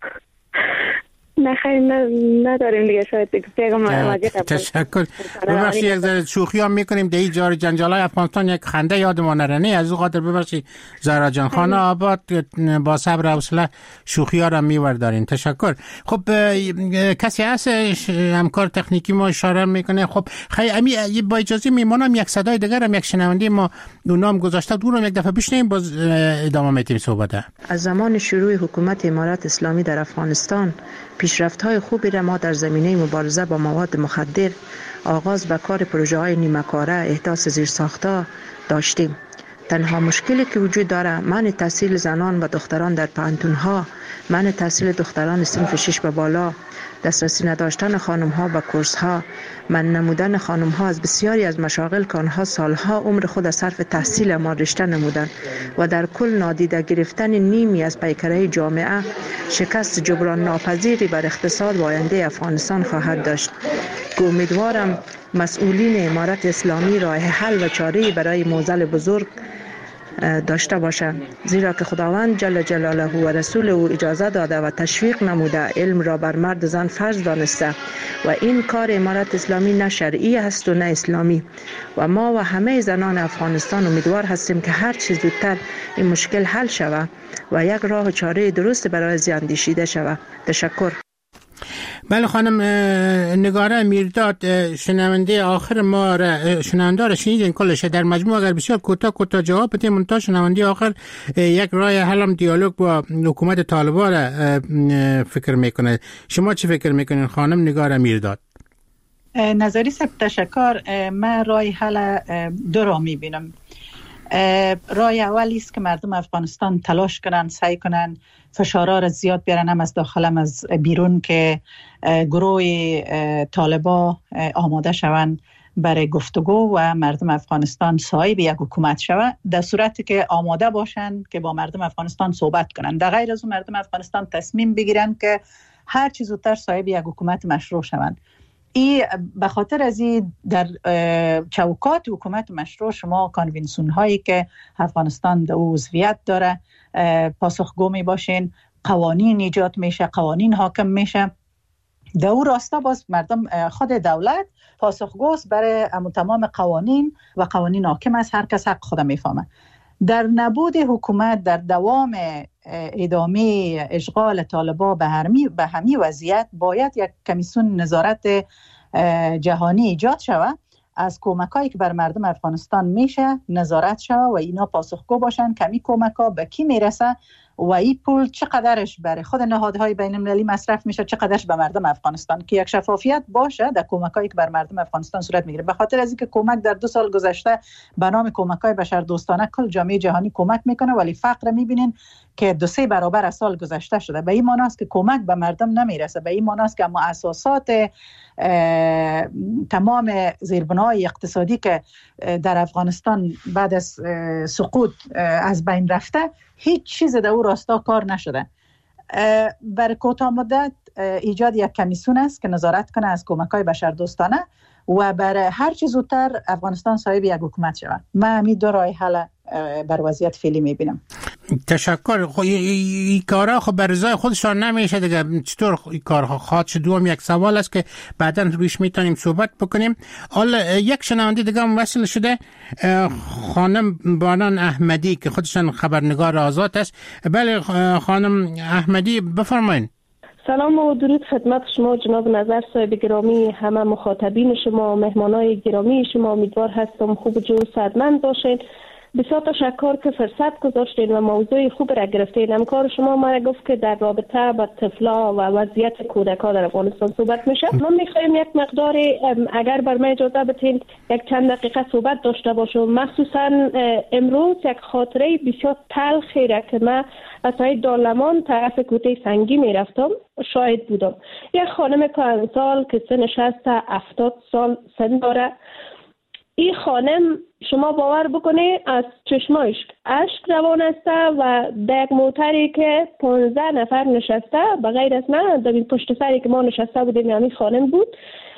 نه خیلی نداریم دیگه، شاید پیغام تشکر. ببخشید یک ذره شوخی هم میکنیم در این جار جنجالای افغانستان یک خنده یادمان نره، از او خاطر ببخشید زهرا جان. خانه آباد با صبر و حوصله شوخی ها را میوردارین. تشکر. خب کسی هست همکار تکنیکی ما اشاره میکنه؟ خب خیلی با اجازه میمونم یک صدای دیگر هم یک شنونده ما نام گذاشته دورم یک دفعه بشنویم باز ادامه میتیم صحبت. از زمان شروع حکومت امارات اسلامی در افغانستان پیشرفت‌های خوبی را ما در زمینه مبارزه با مواد مخدر، آغاز به کار پروژه‌های نیمه‌کاره، احداث زیرساخت‌ها داشتیم. تنها مشکلی که وجود داره منع تحصیل زنان و دختران در پانتون‌ها، منع تحصیل دختران صنف 6 به بالا، دسترسی نداشتن خانم‌ها به کورس‌ها، منع نمودن خانم‌ها از بسیاری از مشاغل که آنها سالها عمر خود صرف تحصیل ما رشته نمودند و در کل نادیده گرفتن نیمی از پیکره جامعه شکست جبران ناپذیری بر اقتصاد و آینده افغانستان خواهد داشت. امیدوارم مسئولین امارت اسلامی راه حل و چاره‌ای برای معضل بزرگ داشته باشند، زیرا که خداوند جل جلاله و رسول او اجازه داده و تشویق نموده علم را بر مرد زن فرض دانسته و این کار امارت اسلامی نه شرعی است و نه اسلامی و ما و همه زنان افغانستان امیدوار هستیم که هر چیز زودتر این مشکل حل شود و یک راه و چاره درست برای اندیشیده شود. تشکر. بله خانم نگاره میرداد، شنونده آخر ما را شنونده را شنیدین کلش. در مجموع اگر بسیار کوتاه جواب بدیم منتها شنونده آخر یک راه حل هم دیالوگ با حکومت طالبان را فکر میکنه. شما چی فکر میکنین خانم نگاره میرداد؟ نظری سب تشکر. من راه حل دو را میبینم. راه اولی است که مردم افغانستان تلاش کنن، سعی کنن فشارها را زیاد بیارن، هم از داخل هم از بیرون، که گروه طالبا آماده شوند برای گفتگو و مردم افغانستان صاحب یک حکومت شود، در صورتی که آماده باشن که با مردم افغانستان صحبت کنن. در غیر از اون مردم افغانستان تصمیم بگیرن که هر چیز زودتر صاحب یک حکومت مشروع شوند. این به خاطر از این در چوکات حکومت مشروع شما کانونسیون هایی که افغانستان در عضویت داره پاسخگو می باشین، قوانین ایجاد میشه، قوانین حاکم میشه. در اون راستا باز مردم خود دولت پاسخگوست برای تمام قوانین و قوانین حاکم است، هر کس حق خود میفهمه. در نبود حکومت، در دوام ادامه اشغال طالبان به همین وضعیت باید یک کمیسیون نظارت جهانی ایجاد شود، از کمکایی که بر مردم افغانستان میشه نظارت شود و اینا پاسخگو باشن که این کمک‌ها به کی میرسه و این پول چقدرش برای خود نهادهای بین المللی مصرف میشه، چقدرش به مردم افغانستان، که یک شفافیت باشه در کمکایی که بر مردم افغانستان صورت میگیره. به خاطر از اینکه کمک در 2 سال گذشته به نام کمک‌های بشردوستانه کل جامعه جهانی کمک میکنه، ولی فقر میبینین که 2-3 برابر از سال گذشته شده. به این معنی است که کمک به مردم نمیرسه. به این معنی است که مؤسسات تمام زیربنای اقتصادی که در افغانستان بعد از سقوط از بین رفته، هیچ چیز در او راستا کار نشده. برای کوتاه مدت ایجاد یک کمیسیون است که نظارت کنه از کمک‌های بشردوستانه و برای هر چه زودتر افغانستان صاحب یک حکومت شود. من همین دو راه حل بر وضعیت فعلی میبینم. تشکر. خب این کارها خب بر رضای خودشان نمیشه دیگه. چطور این کارها خواهد شد؟ دوم یک سوال است که بعداً رویش میتونیم صحبت بکنیم. حالا یک شنونده دیگه هم وصل شده، خانم بانان احمدی که خودشان خبرنگار آزاد است. بله خانم احمدی بفرمایید. سلام و درود خدمت شما جناب نظر صاحب گرامی، همه مخاطبین شما، مهمانای گرامی شما. امیدوار هستم خوب و جور صحتمند باشین. بسیار تشکر که فرصت گذاشتین و موضوع خوب را گرفتین. همکار شما ما گفت که در رابطه با طفلا و وضعیت کودکان در افغانستان صحبت میشه. ما میخوایم یک مقدار اگر بر من اجازه بدین یک چند دقیقه صحبت داشته باشم. مخصوصا امروز یک خاطره بسیار تلخی را که من از دارلمان طرف کوته سنگی میرفتم شاهد بودم. یک خانم 5 سال که سنش هست 70 سال سن داره. این خانم شما باور بکنه از چشماش اشک روان است و در یک موتری که 15 نفر نشسته، بغیر از من در پشت سری که ما نشسته بودیم همین خانم بود،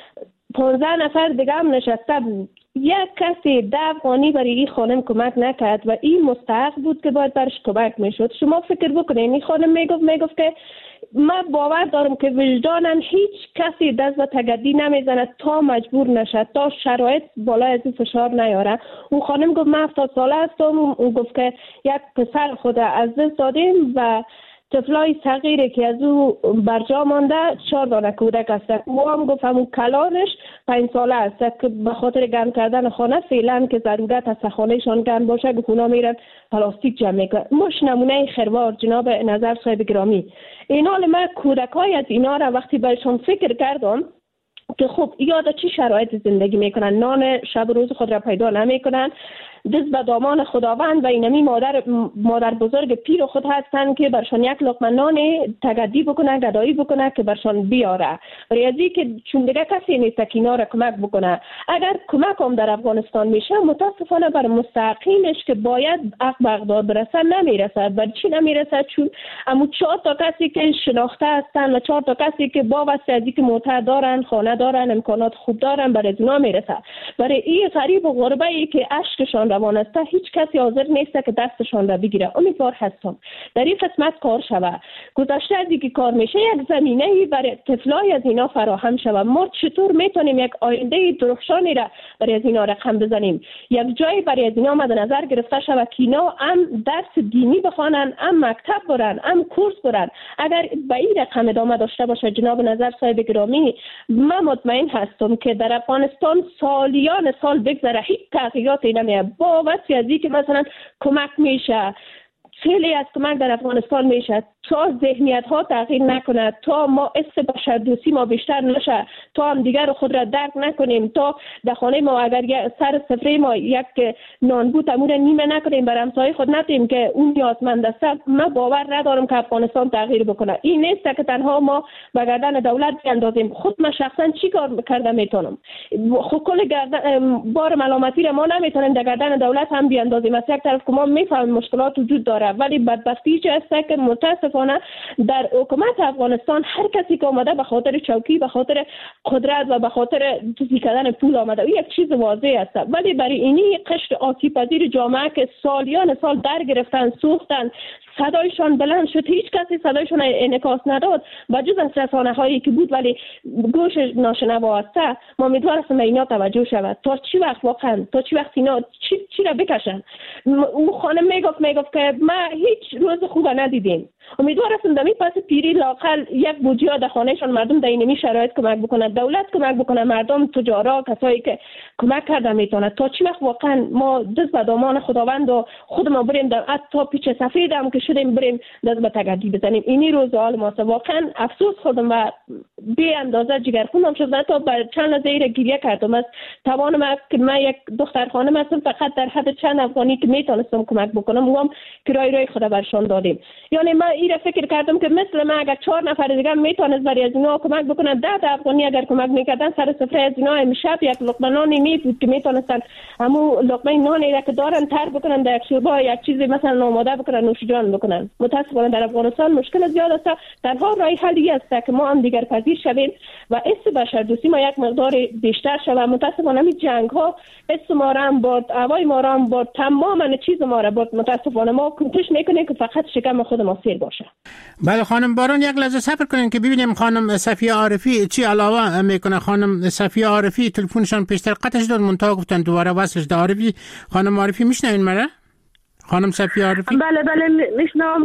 15 نفر دیگه هم نشسته بود. یک کسی 10 افغانی برای این خانم کمک نکرد و این مستحق بود که باید برش کمک میشد. شما فکر بکنید این خانم میگفت که من باور دارم که وجدانم هیچ کسی دست به تگدی نمیزنه تا مجبور نشد، تا شرایط بالای از این فشار نیاره. اون خانم گفت من 70 ساله هستم. اون گفت که یک پسر خود از دست دادیم و طفلای صغیری که از او برجا مانده 4 دانه کودک هست. او هم گفت همون کلانش 5 ساله است که به خاطر گرم کردن خانه فعلا که ضرورت است خانهشان گرم باشه که اونا میرن پلاستیک جمع میکنن. مش نمونه خروار جناب نظر صاحب گرامی. این حال من کودکای از اینا را وقتی بهشون فکر کردم که خب یاد چی شرایط زندگی میکنن، نان شب روز خود را پیدا نمیکنن، دست به دامان خداوند و اینمی مادر بزرگ پیر خود هستن که برشان یک لقمه نان تگدی بکنه، گدایی بکنه که برشان بیاره. ریاضی که چون دیگه کسی نیست که اینا را کمک بکنه. اگر کمک هم در افغانستان میشه متاسفانه بر مستحقینش که باید حق به اقدار برسن نمیرسد. برای چی نمیرسد؟ چون امو 4 تا کسی که شناخته هستن و 4 تا کسی که با وسیعتی که موتر دارن، خانه دارن، امکانات خوب دارن برای اونا میرسد. برای این غریب و غربه ای که اشکشان روان است هیچ کسی حاضر نیست که دستشان را بگیره. امیدوار هستم در این قسمت کار شود. گذشته از اینکه کار میشه یک زمینه‌ای برای طفلای از اینا فراهم شود. ما چطور میتونیم یک آینده درخشانی را برای از اینا رقم بزنیم؟ یک جایی برای از اینا مد نظر گرفته شود که اینا هم درس دینی بخوانن، هم مکتب برن، هم کورس برن. اگر به این رقم ادامه داشته باشه جناب نظر صاحب گرامی، من مطمئن هستم که در افغانستان سالیان سال بگذره هیچ تغییراتی نمیاد. با واسه که مثلا کمک میشه، خیلی از کمک در افغانستان میشه تا ذهنیت ها تغییر نکنه، تا ما حس بشردوستی ما بیشتر نشه، تا هم دیگر خود را درک نکنیم، تا در خانه ما اگر سر سفره ما یک نان بود امور نیمه نکنیم بر همسایه خود ندیم که اون نیازمند است. من باور ندارم که افغانستان تغییر بکنه. این نیست که تنها ما به گردن دولت بیاندازیم. خود من شخصا چی کار کرده میتونم؟ خود کل بار ملامتی را ما نمیتونیم در گردن دولت هم بیاندازیم. از یک طرف که ما میفهمیم مشکلات وجود داره، ولی بدبختی چه است که متاسفانه در حکومت افغانستان هر کسی که آمده به خاطر چوکی، به خاطر قدرت و به خاطر توزیع کردن پول آمده. این یک چیز واضح است. ولی برای اینی قشر آسیب‌پذیر جامعه که سالیان سال در گرفتن، سوختن، صدایشان بلند شد، هیچ کسی صدایشان انعکاس نداد و جز از رسانه هایی که بود ولی گوش ناشنوا است. ما امیدوار هستیم به اینا توجه شود. تا چی وقت واقعا تا چی وقت اینا چی را بکشن؟ اون خانم میگفت که ما هیچ روز خوب ندیدیم. امیدوار هستم در پس پیری لاقل یک بودجه در خانهشان مردم در اینمی شرایط کمک بکنه، دولت کمک بکنه، مردم، تجارا، کسایی که کمک کرده میتونه. تا چی وقت واقعا ما دست به دامان خداوند و خود ما بریم در تا پیچ سفید هم که شدیم بریم دست به تگدی بزنیم؟ اینی روز حال ماست. واقعا افسوس خوردم و بی اندازه جگرخونم شد. تا بر چند لحظه گریه کردم. از توانم که من یک دختر خانم هستم، فقط در حد چند افغانی که میتونستم کمک بکنم اونم کرایه روی خود برشان دادیم. یعنی من این فکر کردم که مثل من اگر 4 نفر دیگه میتونست برای از اینا کمک بکنن، 10 افغانی اگر کمک میکردن سر سفره از اینا امشب یک لقمه نانی میبود که میتونستن همون لقمه نانی را که دارن تر بکنن در یک شوربه یک چیزی مثلا آماده بکنن نوش جان بکنن. متاسفانه در افغانستان مشکل زیاد است. تنها راه حلی است که ما هم دیگر پذیر شویم و حس بشردوستی ما یک مقدار بیشتر شود. متاسفانه این جنگ ها حس ما را هم برد، هوای ما را هم برد، تمام چیز ما را برد. متاسفانه ما کوشش میکنیم که فقط شکم خود ما سیر باشه. بله خانم باران، یک لحظه صبر کنین که ببینیم خانم صفیه عارفی چی علاوه میکنه. خانم صفیه عارفی تلفنشان پیشتر قطعش داد، منتها گفتن دوباره وصلش ده. عارفی، خانم عارفی میشنوین مرا؟ خانم صفیه عارفی؟ بله میشنوم.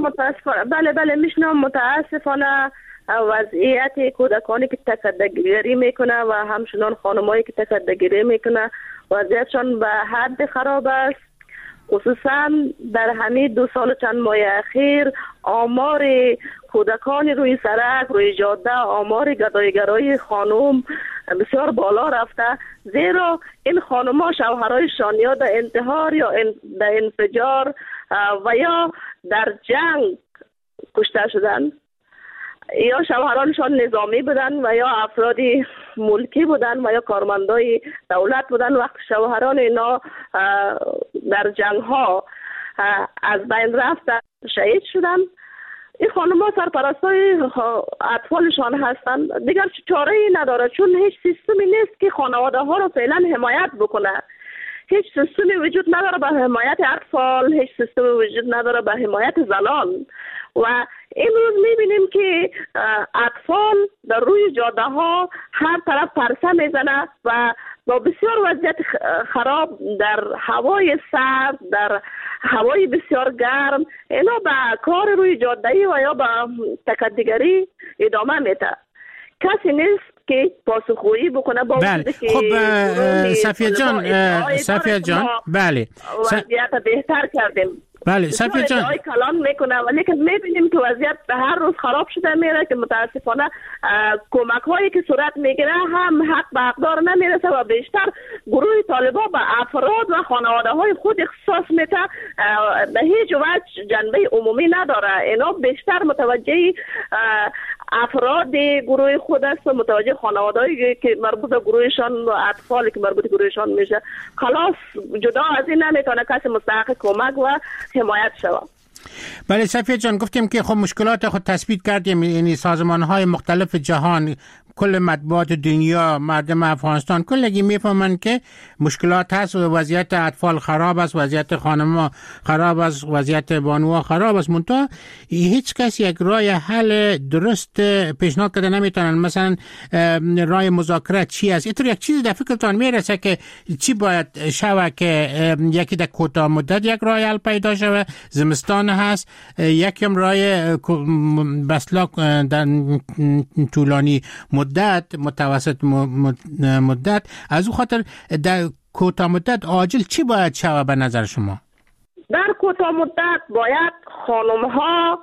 متاسفانه وضعیت کودکانی که تکده‌گیری میکنه و همچنان خانمایی که تکده‌گیری میکنه وضعیتشان به حد خراب است. خصوصا در همین 2 سال چند ماه اخیر آمار کودکان روی سرک، روی جاده، آمار گدایگرای خانم بسیار بالا رفته، زیرا این خانم‌ها شوهرایشان یا در انتحار یا در انفجار و یا در جنگ کشته شدن، یا شوهرانشان نظامی بودن و یا افرادی ملکی بودن و یا کارمندای دولت بودن. وقت شوهران اینا در جنگ ها از بین رفتن، شهید شدن، این خانم‌ها سرپرستای اطفالشان هستند. دیگر چاره‌ای نداره، چون هیچ سیستمی نیست که خانواده ها رو فعلا حمایت بکنه. هیچ سیستمی وجود نداره به حمایت اطفال، هیچ سیستمی وجود نداره به حمایت زنان. و امروز میبینیم که اطفال در روی جاده ها هر طرف پرسه میزنه و با بسیار وضعیت خراب در هوای سرد، در هوای بسیار گرم، اینا به کار روی جاده و یا به تکده‌گری ادامه میده. کسی نیست که پاسخگویی بکنه با بله. خب صفیه جان بله وضعیت بهتر کردیم. بله صفیه جان کلان میکنه، ولی که میبینیم که وضعیت هر روز خراب شده میره که متاسفانه کمک هایی که صورت میگیره هم حق به حقدار نمیرسه و بیشتر گروه طالبان به افراد و خانواده های خود اختصاص میده، به هیچ وجه جنبه عمومی نداره. اینا بیشتر متوجه افراد گروه خود است و متوجه خانواده‌ای که مربوط به گروهشان و اطفالی که مربوط به گروهشان میشه. خلاص جدا از این نمیتونه کسی مستحق کمک و حمایت شود. بله صفیه جان، گفتیم که خب مشکلات خود تثبیت کردیم، یعنی سازمان‌های مختلف جهان، کل مطبوعات دنیا، مردم افغانستان کلگی میفهمند که مشکلات هست و وضعیت اطفال خراب است، وضعیت خانم‌ها خراب است، وضعیت بانوها خراب است. منتها هیچ کس یک راه حل درست پیشنهاد کرده نمیتونن. مثلا راه مذاکره چی است؟ اینطور یک چیزی در فکرتان میرسه که چی باید شوه که یکی در کوتاه مدت یک راه حل پیدا شوه؟ زمستان هست، یکم راه بسلاک در طولانی مدت، متوسط مدت. از او خاطر در کوتاه مدت عاجل چی باید شود به نظر شما؟ در کوتاه مدت باید خانم ها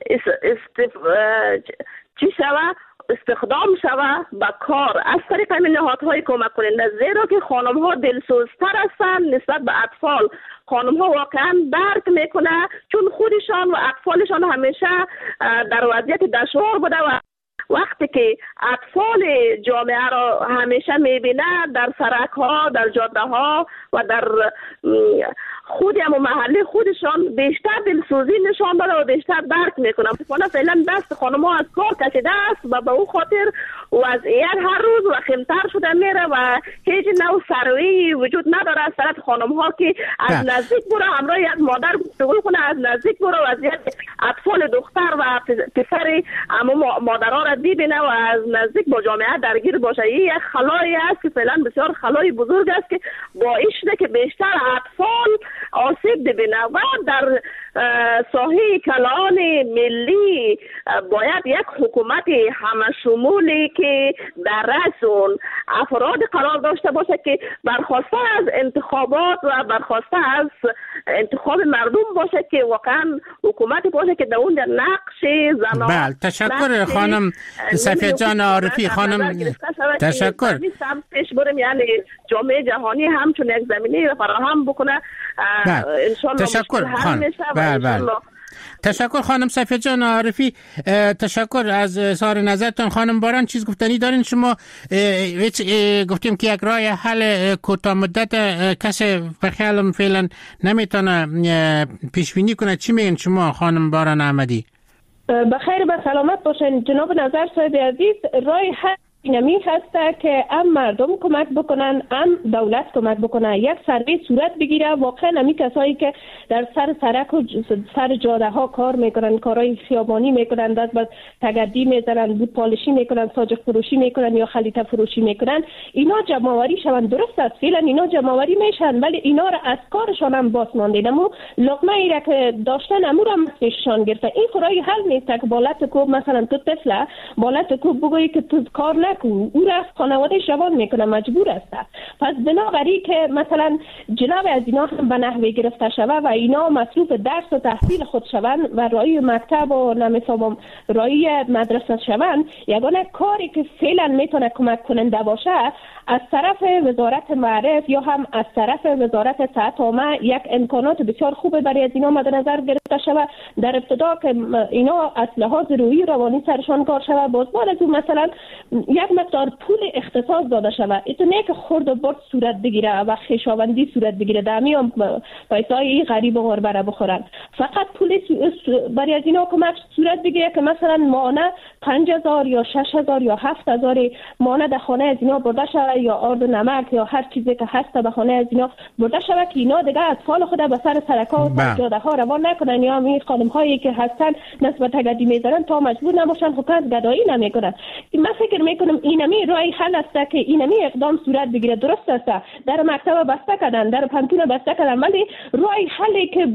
استخدام شود به کار از طریق نهادهای کمک کننده، زیرا که خانم ها دلسوزتر هستند نسبت به اطفال. خانم ها واقعا درک میکنه، چون خودشان و اطفالشان همیشه در وضعیت دشوار بوده و وقتی که اطفال جامعه را همیشه میبینه در سرک ها، در جاده ها و در خود هم محله خودشان، بیشتر دلسوزی نشان داده و بیشتر درک میکنم. فعلا دست خانم ها از کار کشیده است و به او خاطر وضعیت هر روز وخیمتر شده میره و هیچ نوع سروی وجود نداره از طرف خانم ها که از نزدیک برو همراه یک مادر گفتگو کنه، از نزدیک برو وضعیت اطفال دختر و پسر اما مادرها را ببینه و از نزدیک با جامعه درگیر باشه. این یک خلایی است که فعلا بسیار خلای بزرگ است که باعث شده که بیشتر اطفال آسیب ببینه و در ساحه کلان ملی باید یک حکومت همه شمولی که در رأس افراد قرار داشته باشه که برخواسته از انتخابات و برخواسته از انتخاب مردم باشه که واقعا حکومتی باشه که در اون نقش زنان. بله تشکر خانم صفیه جان عارفی. خانم تشکر. پیش بریم، یعنی جامعه جهانی همچون یک زمینه فراهم بکنه. تشکر خانم. بله تشکر خانم صفیه جان عارفی، تشکر از اظهار نظرتان. خانم باران چیز گفتنی دارین شما؟ گفتیم که یک راه حل کوتاه مدت کسی به خیالم فعلا نمیتونه پیش بینی کنه. چی میگین شما خانم باران احمدی؟ بخیر و سلامت باشین جناب نظر صاحب عزیز. راه حل اینمی هسته که هم مردم کمک بکنن هم دولت کمک بکنه. یک سروی صورت بگیره. واقعا همی کسایی که در سر سرک و سر جاده ها کار میکنن، کارهای خیابانی میکنن، دست به تگردی میزنن، بود پالشی میکنن، ساجق فروشی میکنن یا خلیطه فروشی میکنن، اینا جمع‌آوری شون. درست است فعلا اینا جمع‌آوری میشن ولی اینا را از کارشان هم باز مانده. نمو لقمه ای را که داشتن امور هم مسشان گرفته. این خورای حل نیست که بالات کو مثلا تو طفله بالات کو بگویی که تو کار او را خانواده روان میکنه، مجبور است. پس بنابراین که مثلا جناب از اینا هم به نحوه گرفته شود و اینا مصروف درس و تحصیل خود شوند و رای مکتب و نمی‌فهمم رای مدرسه شوند، یگانه کاری که فعلا میتونه کمک کننده باشه از طرف وزارت معارف یا هم از طرف وزارت صحت عامه یک امکانات بسیار خوب برای از اینا مد نظر گرفته شود. در ابتدا که اینا از لحاظ روحی روانی سرشان کار شود، باز بعد از اون مثلا یک مقدار پول اختصاص داده شود. اینه که خورد و برد صورت بگیره و خویشاوندی صورت بگیره، دمی پیسای غریب و غربه بخورن. فقط پول برای از اینا کمک صورت بگیره که مثلا مانه 5000 یا 6000 یا 7000 مانه در خانه از اینا برده شود یا آرد و نمک یا هر چیزی که هست به خانه از اینا برده شود که اینا دیگه اطفال خود به سر سرکا و جاده ها روان نکنن یا می خانم هایی که هستن نسبت تگدی میذارن تا مجبور نباشن حکومت گدایی نمیکنن. من فکر میکنم اینمی راه حل است که اینمی اقدام صورت بگیره. درست است در مکتب بسته کردن، در پانتون بسته کردن، ولی راه حلی که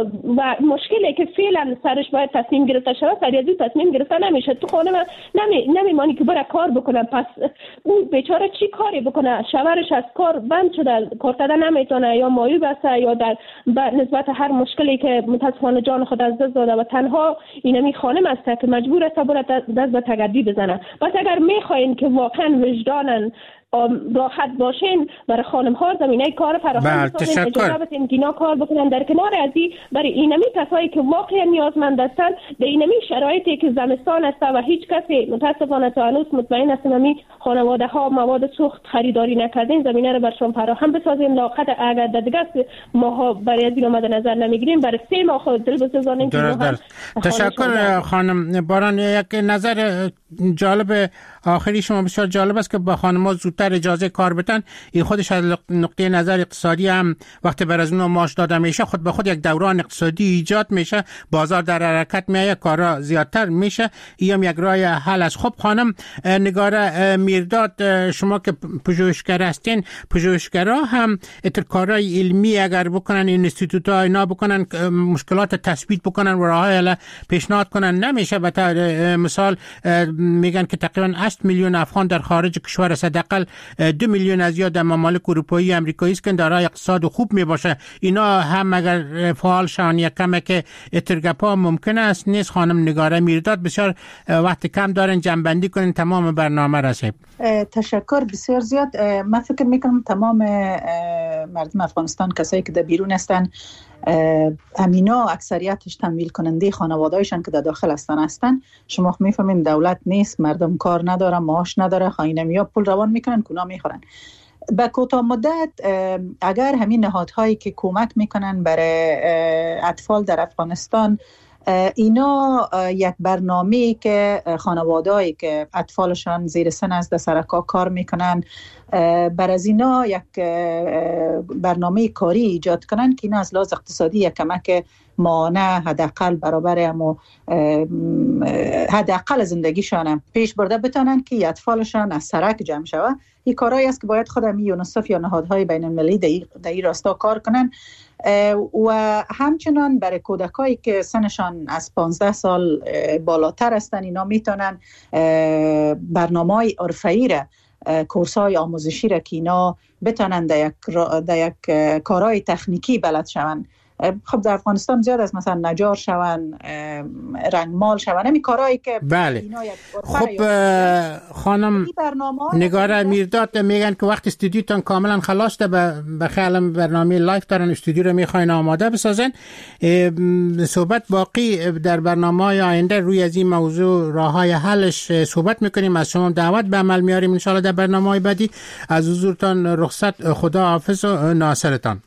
و مشکلی که فعلا سرش باید تصمیم گرفته شود سریعی تصمیم گرفته نمیشه. تو خانه نمیمانی که برای کار بکنن. پس اون بیچاره چی کاری بکنه؟ شوهرش از کار بند شده، کار کردن نمیتونه یا مایوب است یا در نسبت هر مشکلی که متاسفانه جان خود از دست داده و تنها اینمی خانم است که مجبور است برای دست به تگدی بزنه. پس اگر میخواین که واقعا وجدانن راحت باشین برای خانم ها زمینه کار فراهم بسازین، اجازه بدین که اینا کار بکنن. در کنار از این برای اینمی کسایی که واقعا نیازمند هستن در اینمی شرایطی که زمستان است و هیچ کسی متاسفانه تا هنوز مطمئن است اینمی خانواده ها مواد سوخت خریداری نکردین، زمینه رو برشون فراهم بسازین. لاقت اگر دیگه ما برای از این مد نظر نمیگیریم برای 3 ماه خود دل بسازین. تشکر خانم باران. یک نظر جالب آخری شما بسیار جالب است که با خانم‌ها زودتر اجازه کار بدن. این خودش از نقطه نظر اقتصادی هم وقتی بر از اونها معاش داده میشه خود به خود یک دوران اقتصادی ایجاد میشه، بازار در حرکت میایه، کارا زیادتر میشه. این هم یک راه حل است. خب خانم نگاره میرداد، شما که پژوهشگر هستین، پژوهشگرا هم کارهای علمی اگر بکنن، اینستیتوت ها اینا بکنن، مشکلات تثبیت بکنن و راههای حل پیشنهاد کنن، نمیشه. به طور مثال میگن که تقریبا 8 میلیون افغان در خارج کشور است، حداقل 2 میلیون از یا در ممالک اروپایی امریکایی است که دارای اقتصاد خوب میباشه. اینا هم اگر فعال شون یک کمک اترگپا ممکن است نیست. خانم نگاره میرداد بسیار وقت کم دارن، جنبندی کنین تمام برنامه رسید. تشکر بسیار زیاد. من فکر میکنم تمام مردم افغانستان کسایی که در بیرون هستن امینا اکثریتش تمویل کننده خانواده‌هایشان که در داخل هستن. شما میفهمین دولت نیست، مردم کار نداره، معاش نداره، خاینمیا پول روان میکنن، کنا میخورن. به کوتاه مدت اگر همین نهادهایی که کمک میکنن برای اطفال در افغانستان اینا یک برنامه‌ای که خانواده‌ای که اطفالشان زیر سن است در سرکا کار میکنن بر از اینا یک برنامه کاری ایجاد کنن که اینا از لحاظ اقتصادی یک کمک مانع حداقل برابر اما حداقل زندگیشان پیش برده بتونن که اطفالشان از سرک جمع شوه. این کارهایی است که باید خود یونیسف یا نهادهای بین المللی در این راستا کار کنن و همچنان برای کودکایی که سنشان از 15 سال بالاتر هستن اینا میتونن برنامه‌های حرفه‌ای را، کورس‌های آموزشی را که اینا بتونن در یک کارهای تکنیکی بلد شون خب در افغانستان زیاد است، مثلا نجار شون، رنگمال شون، همین کارهایی که بله. خب خانم نگار میرداد میگن که وقت استودیوتان کاملا خلاص ده، به خیال برنامه لایف دارن استودیو رو میخواین آماده بسازن. صحبت باقی در برنامه‌های آینده روی از این موضوع راههای حلش صحبت میکنیم. از شما دعوت به عمل میاریم ان شاء الله در برنامه‌های بعدی. از حضورتان رخصت، خدا حافظ و ناصرتان.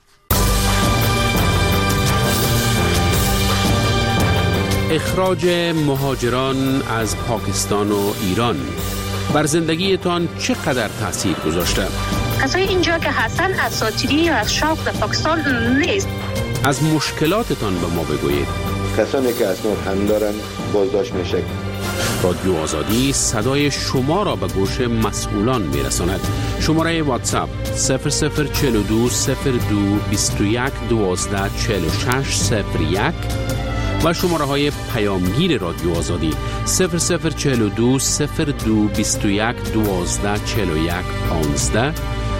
اخراج مهاجران از پاکستان و ایران بر زندگیتان چقدر تاثیر گذاشته؟ کسایی اینجا که هستن اساطیری یا از شوق در پاکستان نیست. از مشکلاتتان به ما بگویید. کسانی که اسناد هم دارن بازداشت میشه. رادیو آزادی صدای شما را به گوش مسئولان میرساند. شماره واتساپ 0042 02 21 12 46 01 و شماره های پیامگیر رادیو آزادی 0042 02 21 12 41 15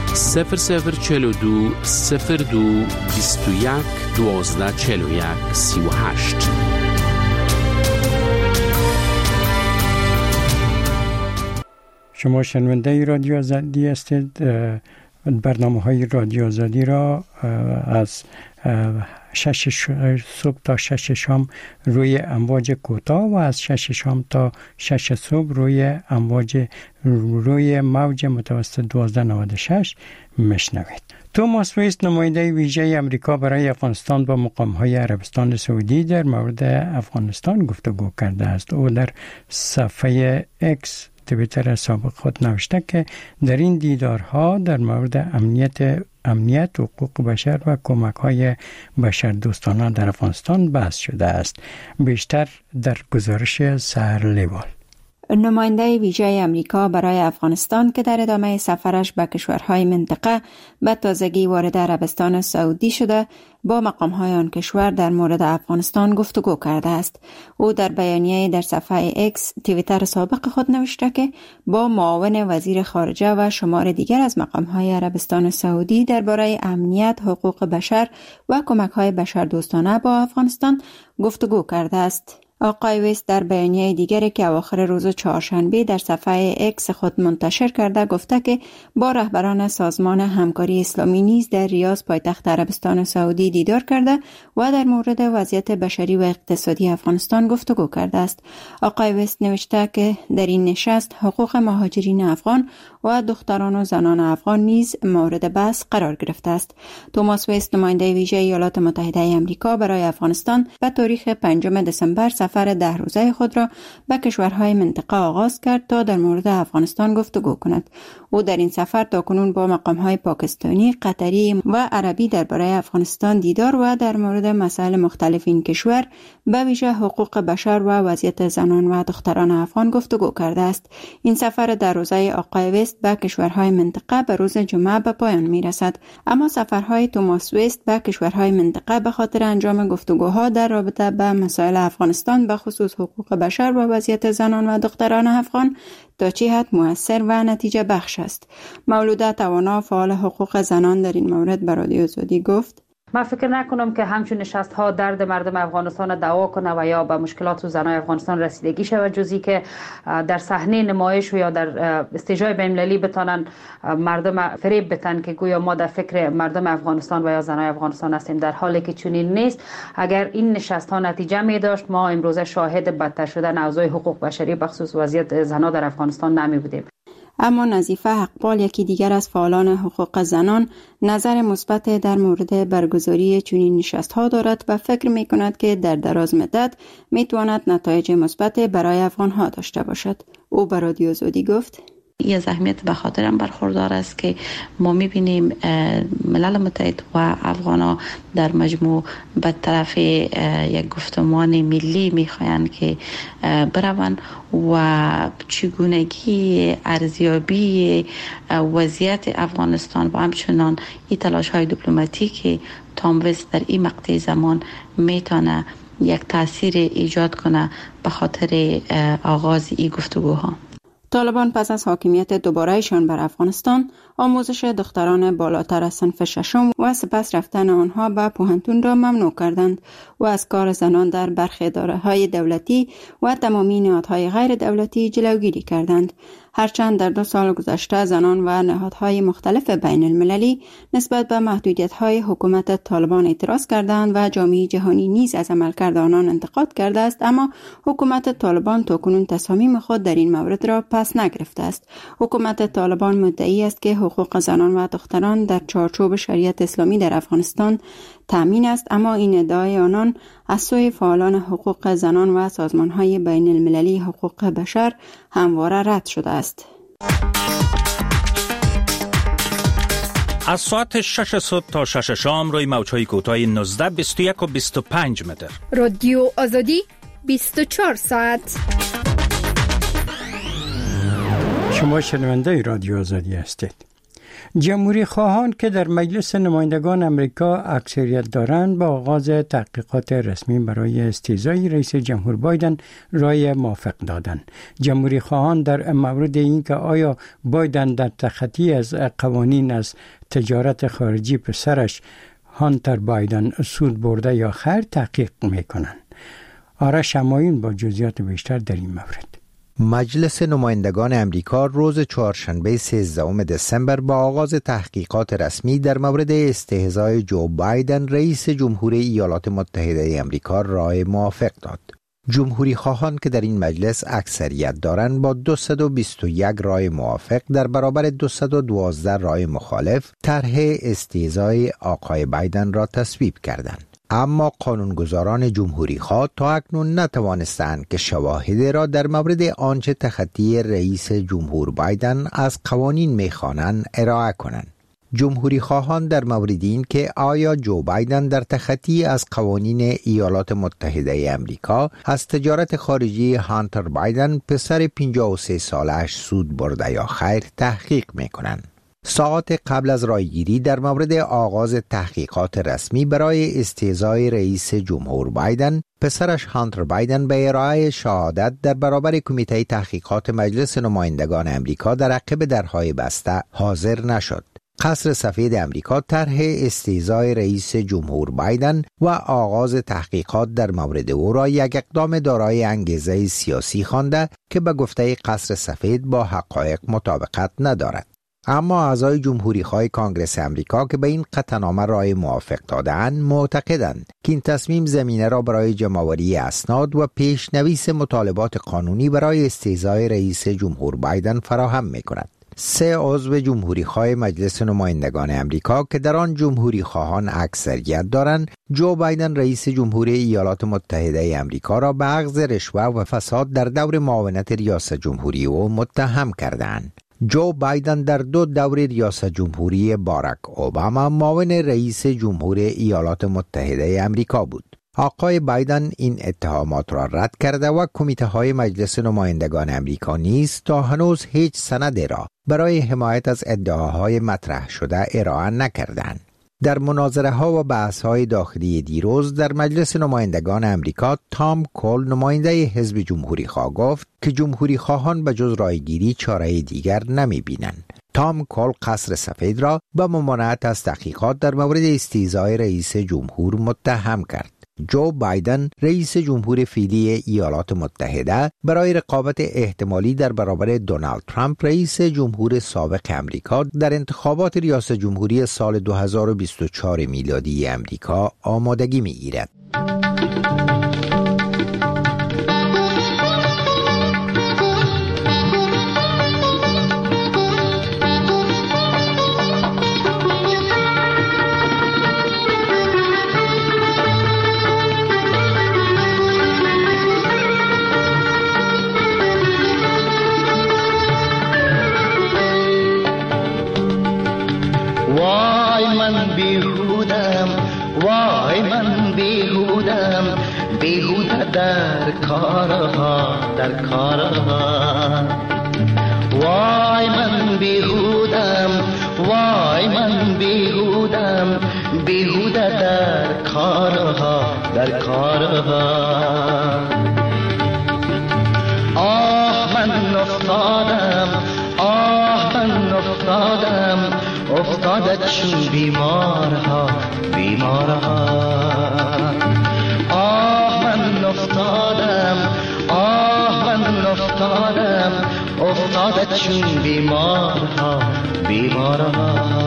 0042 02 21 12 41 38. شما شنونده رادیو آزادی هستید. برنامه های رادیو آزادی را از 6 صبح تا 6 شام روی امواج کوتاه و از 6 شام تا 6 صبح روی موج متوسط 1296 میشنوید. توماس ویست، نماینده ویژه امریکا برای افغانستان با مقام‌های عربستان سعودی در مورد افغانستان گفتگو کرده است. او در صفحه اکس توییتر سابق خود نوشته که در این دیدارها در مورد امنیت حقوق بشر و کمک‌های بشردوستانه در افغانستان بحث شده است. بیشتر در گزارش سحر لیوال. نماینده ویژه امریکا برای افغانستان که در ادامه سفرش به کشورهای منطقه به تازگی وارد عربستان سعودی شده، با مقام‌های آن کشور در مورد افغانستان گفتگو کرده است. او در بیانیه در صفحه اکس توییتر سابق خود نوشته که با معاون وزیر خارجه و شمار دیگر از مقام‌های عربستان سعودی درباره امنیت، حقوق بشر و کمک‌های بشردوستانه با افغانستان گفتگو کرده است. آقای ویست در بیانیه دیگری که اواخر روز چهارشنبه در صفحه اکس خود منتشر کرده گفته که با رهبران سازمان همکاری اسلامی نیز در ریاض پایتخت عربستان سعودی دیدار کرده و در مورد وضعیت بشری و اقتصادی افغانستان گفتگو کرده است. آقای ویست نوشته که در این نشست حقوق مهاجرین افغان و دختران و زنان افغان نیز مورد بحث قرار گرفته است. توماس ویست، نماینده ویژه ایالات متحده آمریکا برای افغانستان، به تاریخ 5 دسامبر سفر 10 روزه خود را به کشورهای منطقه آغاز کرد تا در مورد افغانستان گفتگو کند. او در این سفر تاکنون با مقام‌های پاکستانی، قطری و عربی درباره افغانستان دیدار و در مورد مسائل مختلف این کشور، به ویژه حقوق بشر و وضعیت زنان و دختران افغان گفتگو کرده است. این سفر 10 روزه آقای ویست به کشورهای منطقه به روز جمعه به پایان می‌رسد. اما سفرهای توماس ویست به کشورهای منطقه به خاطر انجام گفتگوها در رابطه با مسائل افغانستان به خصوص حقوق بشر و وضعیت زنان و دختران افغان تا چه حد مؤثر و نتیجه بخش است. مولوده توانا، فعال حقوق زنان، در این مورد به رادیو آزادی گفت: من فکر نکنم که همچون نشست ها درد مردم افغانستان دعوا کنه و یا به مشکلات و زنای افغانستان رسیدگی شود، جزی که در صحنه نمایش و یا در استیجای بین‌المللی بتانن مردم فریب بتن که گویا ما در فکر مردم افغانستان و یا زنای افغانستان هستیم، در حالی که چنین نیست. اگر این نشست ها نتیجه می داشت، ما امروزه شاهد بدتر شدن اوضاع حقوق بشری بخصوص وضعیت زنان در افغانستان نمی بودیم. اما نظیفه حقپال، یکی دیگر از فعالان حقوق زنان، نظر مثبت در مورد برگزاری چنین نشست‌ها دارد و فکر می‌کند که در دراز مدت می‌تواند نتایج مثبت برای افغان‌ها داشته باشد. او به رادیو آزادی گفت: این از اهمیت به خاطرم برخوردار است که ما می‌بینیم ملل متحد و افغان‌ها در مجموع به طرف یک گفتمان ملی می‌خواهند که بروند و چگونگی ارزیابی وضعیت افغانستان و همچنان این تلاش‌های دیپلماتیکی تام ویست در این مقطع زمان میتونه یک تاثیر ایجاد کنه به خاطر آغاز این گفتگوها. طالبان پس از حاکمیت دوباره‌شان بر افغانستان آموزش دختران بالاتر از صنف ششم و سپس رفتن آنها به پوهنتون را ممنوع کردند و از کار زنان در برخی اداره‌های دولتی و تمامی نهادهای غیر دولتی جلوگیری کردند. هرچند در 2 سال گذشته زنان و نهادهای مختلف بین المللی نسبت به محدودیت‌های حکومت طالبان اعتراض کردند و جامعه جهانی نیز از عملکرد آنان انتقاد کرده است، اما حکومت طالبان تاکنون تصامیم خود در این مورد را پس نگرفته است. حکومت طالبان مدعی است که حقوق زنان و دختران در چارچوب شریعت اسلامی در افغانستان تامین است، اما این ادعای آنان از سوی فعالان حقوق زنان و سازمان‌های بین المللی حقوق بشر همواره رد شده است. از ساعت 6 صبح تا 6 شام روی موج‌های کوتاه 19، 21 و 25 متر. رادیو آزادی 24 ساعت. شما شنونده رادیو آزادی هستید. جمهوری خواهان که در مجلس نمایندگان امریکا اکثریت دارند با آغاز تحقیقات رسمی برای استیضای رئیس جمهور بایدن رای موافق دادند. جمهوری خواهان در مورد اینکه آیا بایدن در تخطی از قوانین از تجارت خارجی پسرش هانتر بایدن سود برده یا خیر تحقیق میکنند. آرش شمایون با جزئیات بیشتر در این مورد. مجلس نمایندگان امریکا روز چهارشنبه 13 دسامبر با آغاز تحقیقات رسمی در مورد استهزای جو بایدن رئیس جمهور ایالات متحده امریکا رای موافق داد. جمهوری خواهان که در این مجلس اکثریت دارند با 221 رای موافق در برابر 212 رای مخالف طرح استهزای آقای بایدن را تصویب کردند. اما قانونگذاران جمهوری خواه تا اکنون نتوانستند که شواهد را در مورد آنچه تخطی رئیس جمهور بایدن از قوانین می‌خوانند ارائه کنند. جمهوری خواهان در مورد این که آیا جو بایدن در تخطی از قوانین ایالات متحده امریکا از تجارت خارجی هانتر بایدن پسر 53 سالش سود برده یا خیر تحقیق می‌کنند. ساعات قبل از رایگیری در مورد آغاز تحقیقات رسمی برای استهزای رئیس جمهور بایدن، پسرش هانتر بایدن به ارائه شهادت در برابر کمیته تحقیقات مجلس نمایندگان امریکا در عقب درهای بسته حاضر نشد. قصر سفید امریکا طرح استهزای رئیس جمهور بایدن و آغاز تحقیقات در مورد او را یک اقدام دارای انگیزه سیاسی خوانده که به گفته قصر سفید با حقایق مطابقت ندارد. اما اعضای جمهوری خواه کانگرس امریکا که به این قطعنامه رای موافق دادند معتقدند که این تصمیم زمینه را برای جمع‌آوری اسناد و پیشنویس مطالبات قانونی برای استهزای رئیس جمهور بایدن فراهم می‌کند. 3 عضو جمهوری خواه مجلس نمایندگان امریکا که در آن جمهوری خواهان اکثریت دارند، جو بایدن رئیس جمهور ایالات متحده امریکا را به اخذ رشوه و فساد در دور معاونت ریاست جمهوری او متهم کردند. جو بایدن در 2 دور ریاست جمهوری باراک اوباما معاون رئیس جمهور ایالات متحده امریکا بود. آقای بایدن این اتهامات را رد کرده و کمیته های مجلس نمایندگان امریکا نیز تا هنوز هیچ سندی را برای حمایت از ادعاهای مطرح شده ارائه نکردند. در مناظره ها و بحث های داخلی دیروز در مجلس نمایندگان امریکا، تام کول نماینده حزب جمهوری خواه گفت که جمهوری خواهان به جز رایگیری چاره دیگر نمی بینند. تام کول قصر سفید را به ممانعت از تحقیقات در مورد استهزای رئیس جمهور متهم کرد. جو بایدن رئیس جمهور فعلی ایالات متحده برای رقابت احتمالی در برابر دونالد ترامپ رئیس جمهور سابق امریکا در انتخابات ریاست جمهوری سال 2024 میلادی امریکا آمادگی می‌گیرد. در کارها وای من بیهودم، وای من بیهودم، بیهوده در کارها، در کارها. آه من افتادم افتادت چون بیمارها بیمارها. آه من افتادم، آه من افتادم، افتادت چون بیمارها بیمارها.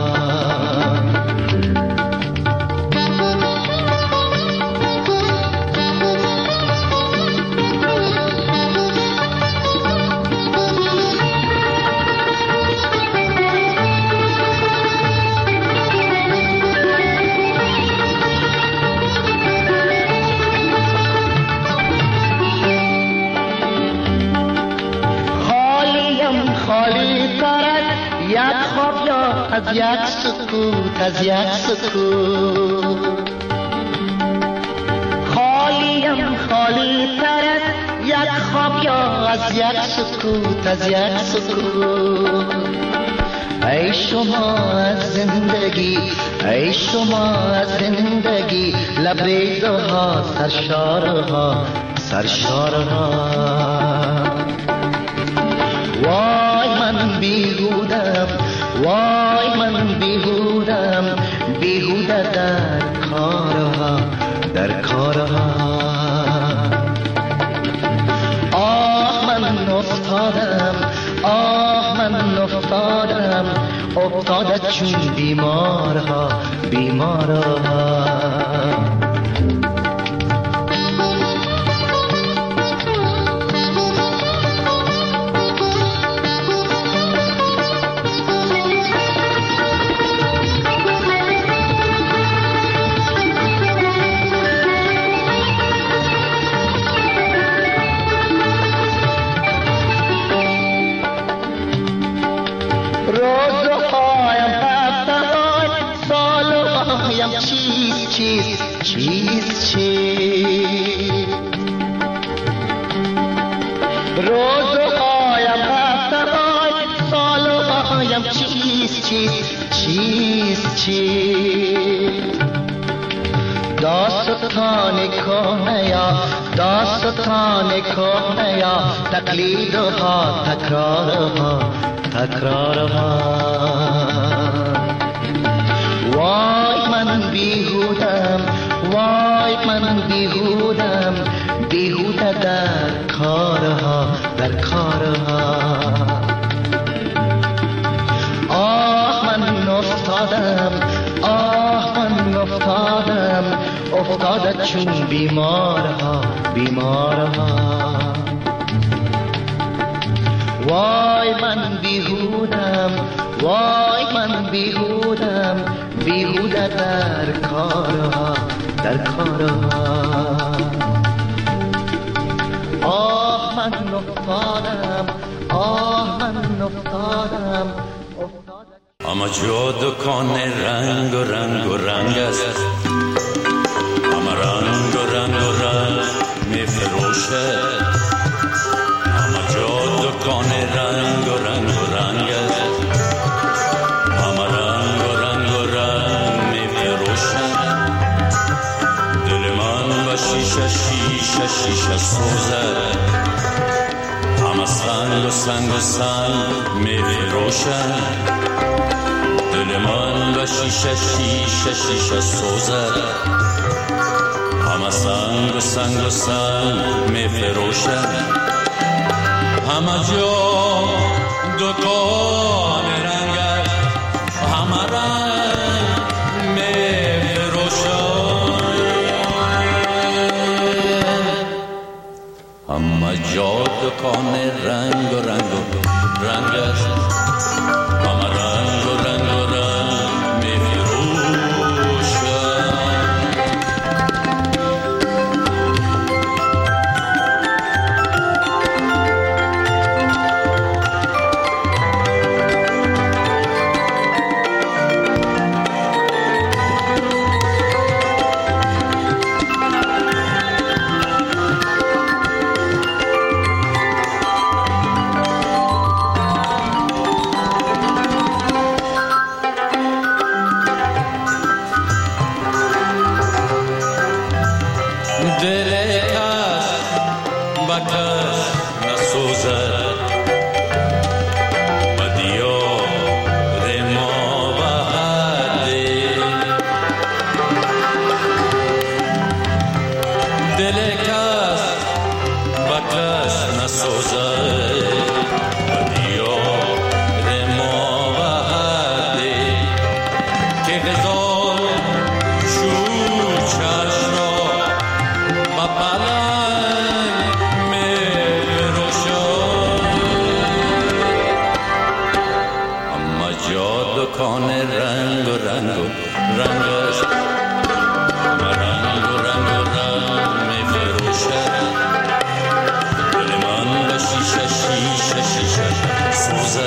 از یک سکوت، از یک سکوت خالیم خالی تر از یک خواب یا از یک سکوت، از یک سکوت. ای شما از زندگی، ای شما از زندگی، لبریزها سرشارها سرشارها. وای من بیهودم، وای من بیهودم، بیهوده در کارها در کارها. آه من افتادم، آه من افتادم، افتادت چون بیمارها بیمارها. روزهایم هفته‌های سالهایم چیست داستان کهنه یا داستان کهنه یا تقلیدها تکرارها تکرارها. وای من بیهودم، وای من بیهودم، بیهوده در کارها در کارها. آه من افتادم، آه من افتادم، افتادت چون بیمارها بیمارها. وای من بیهودم، وای من بیهودم، بیهوده در کارها در کارها. آه من افتادم، آه من افتادم. اما جا دکان رنگ و رنگ و رنگ است، اما رنگ و رنگ و رنگ می فروشه. اما جا دکان رنگ و رنگ و رنگ است، اما رنگ و رنگ و رنگ می فروشه. دل من و شیشه شیشه شیشه سوزه، اما سنگ و سنگ و سنگ می فروشه. دل من و شیشه شیشه شیشه سوزه، همه سنگ و سنگ و سنگ می فروشه. همه جا دکان رنگ است، همه رنگ می فروشه. همه جا دکان رنگ و رنگ و رنگ است، همه رنگ و رنگ و رنگ می فروشه. دل کس بکس نسوزد دیار ما وحده که غزال شور چشم را و پلنگ میروشد اما جا دکان رنگ و رنگ و رنگش شیشه سوزد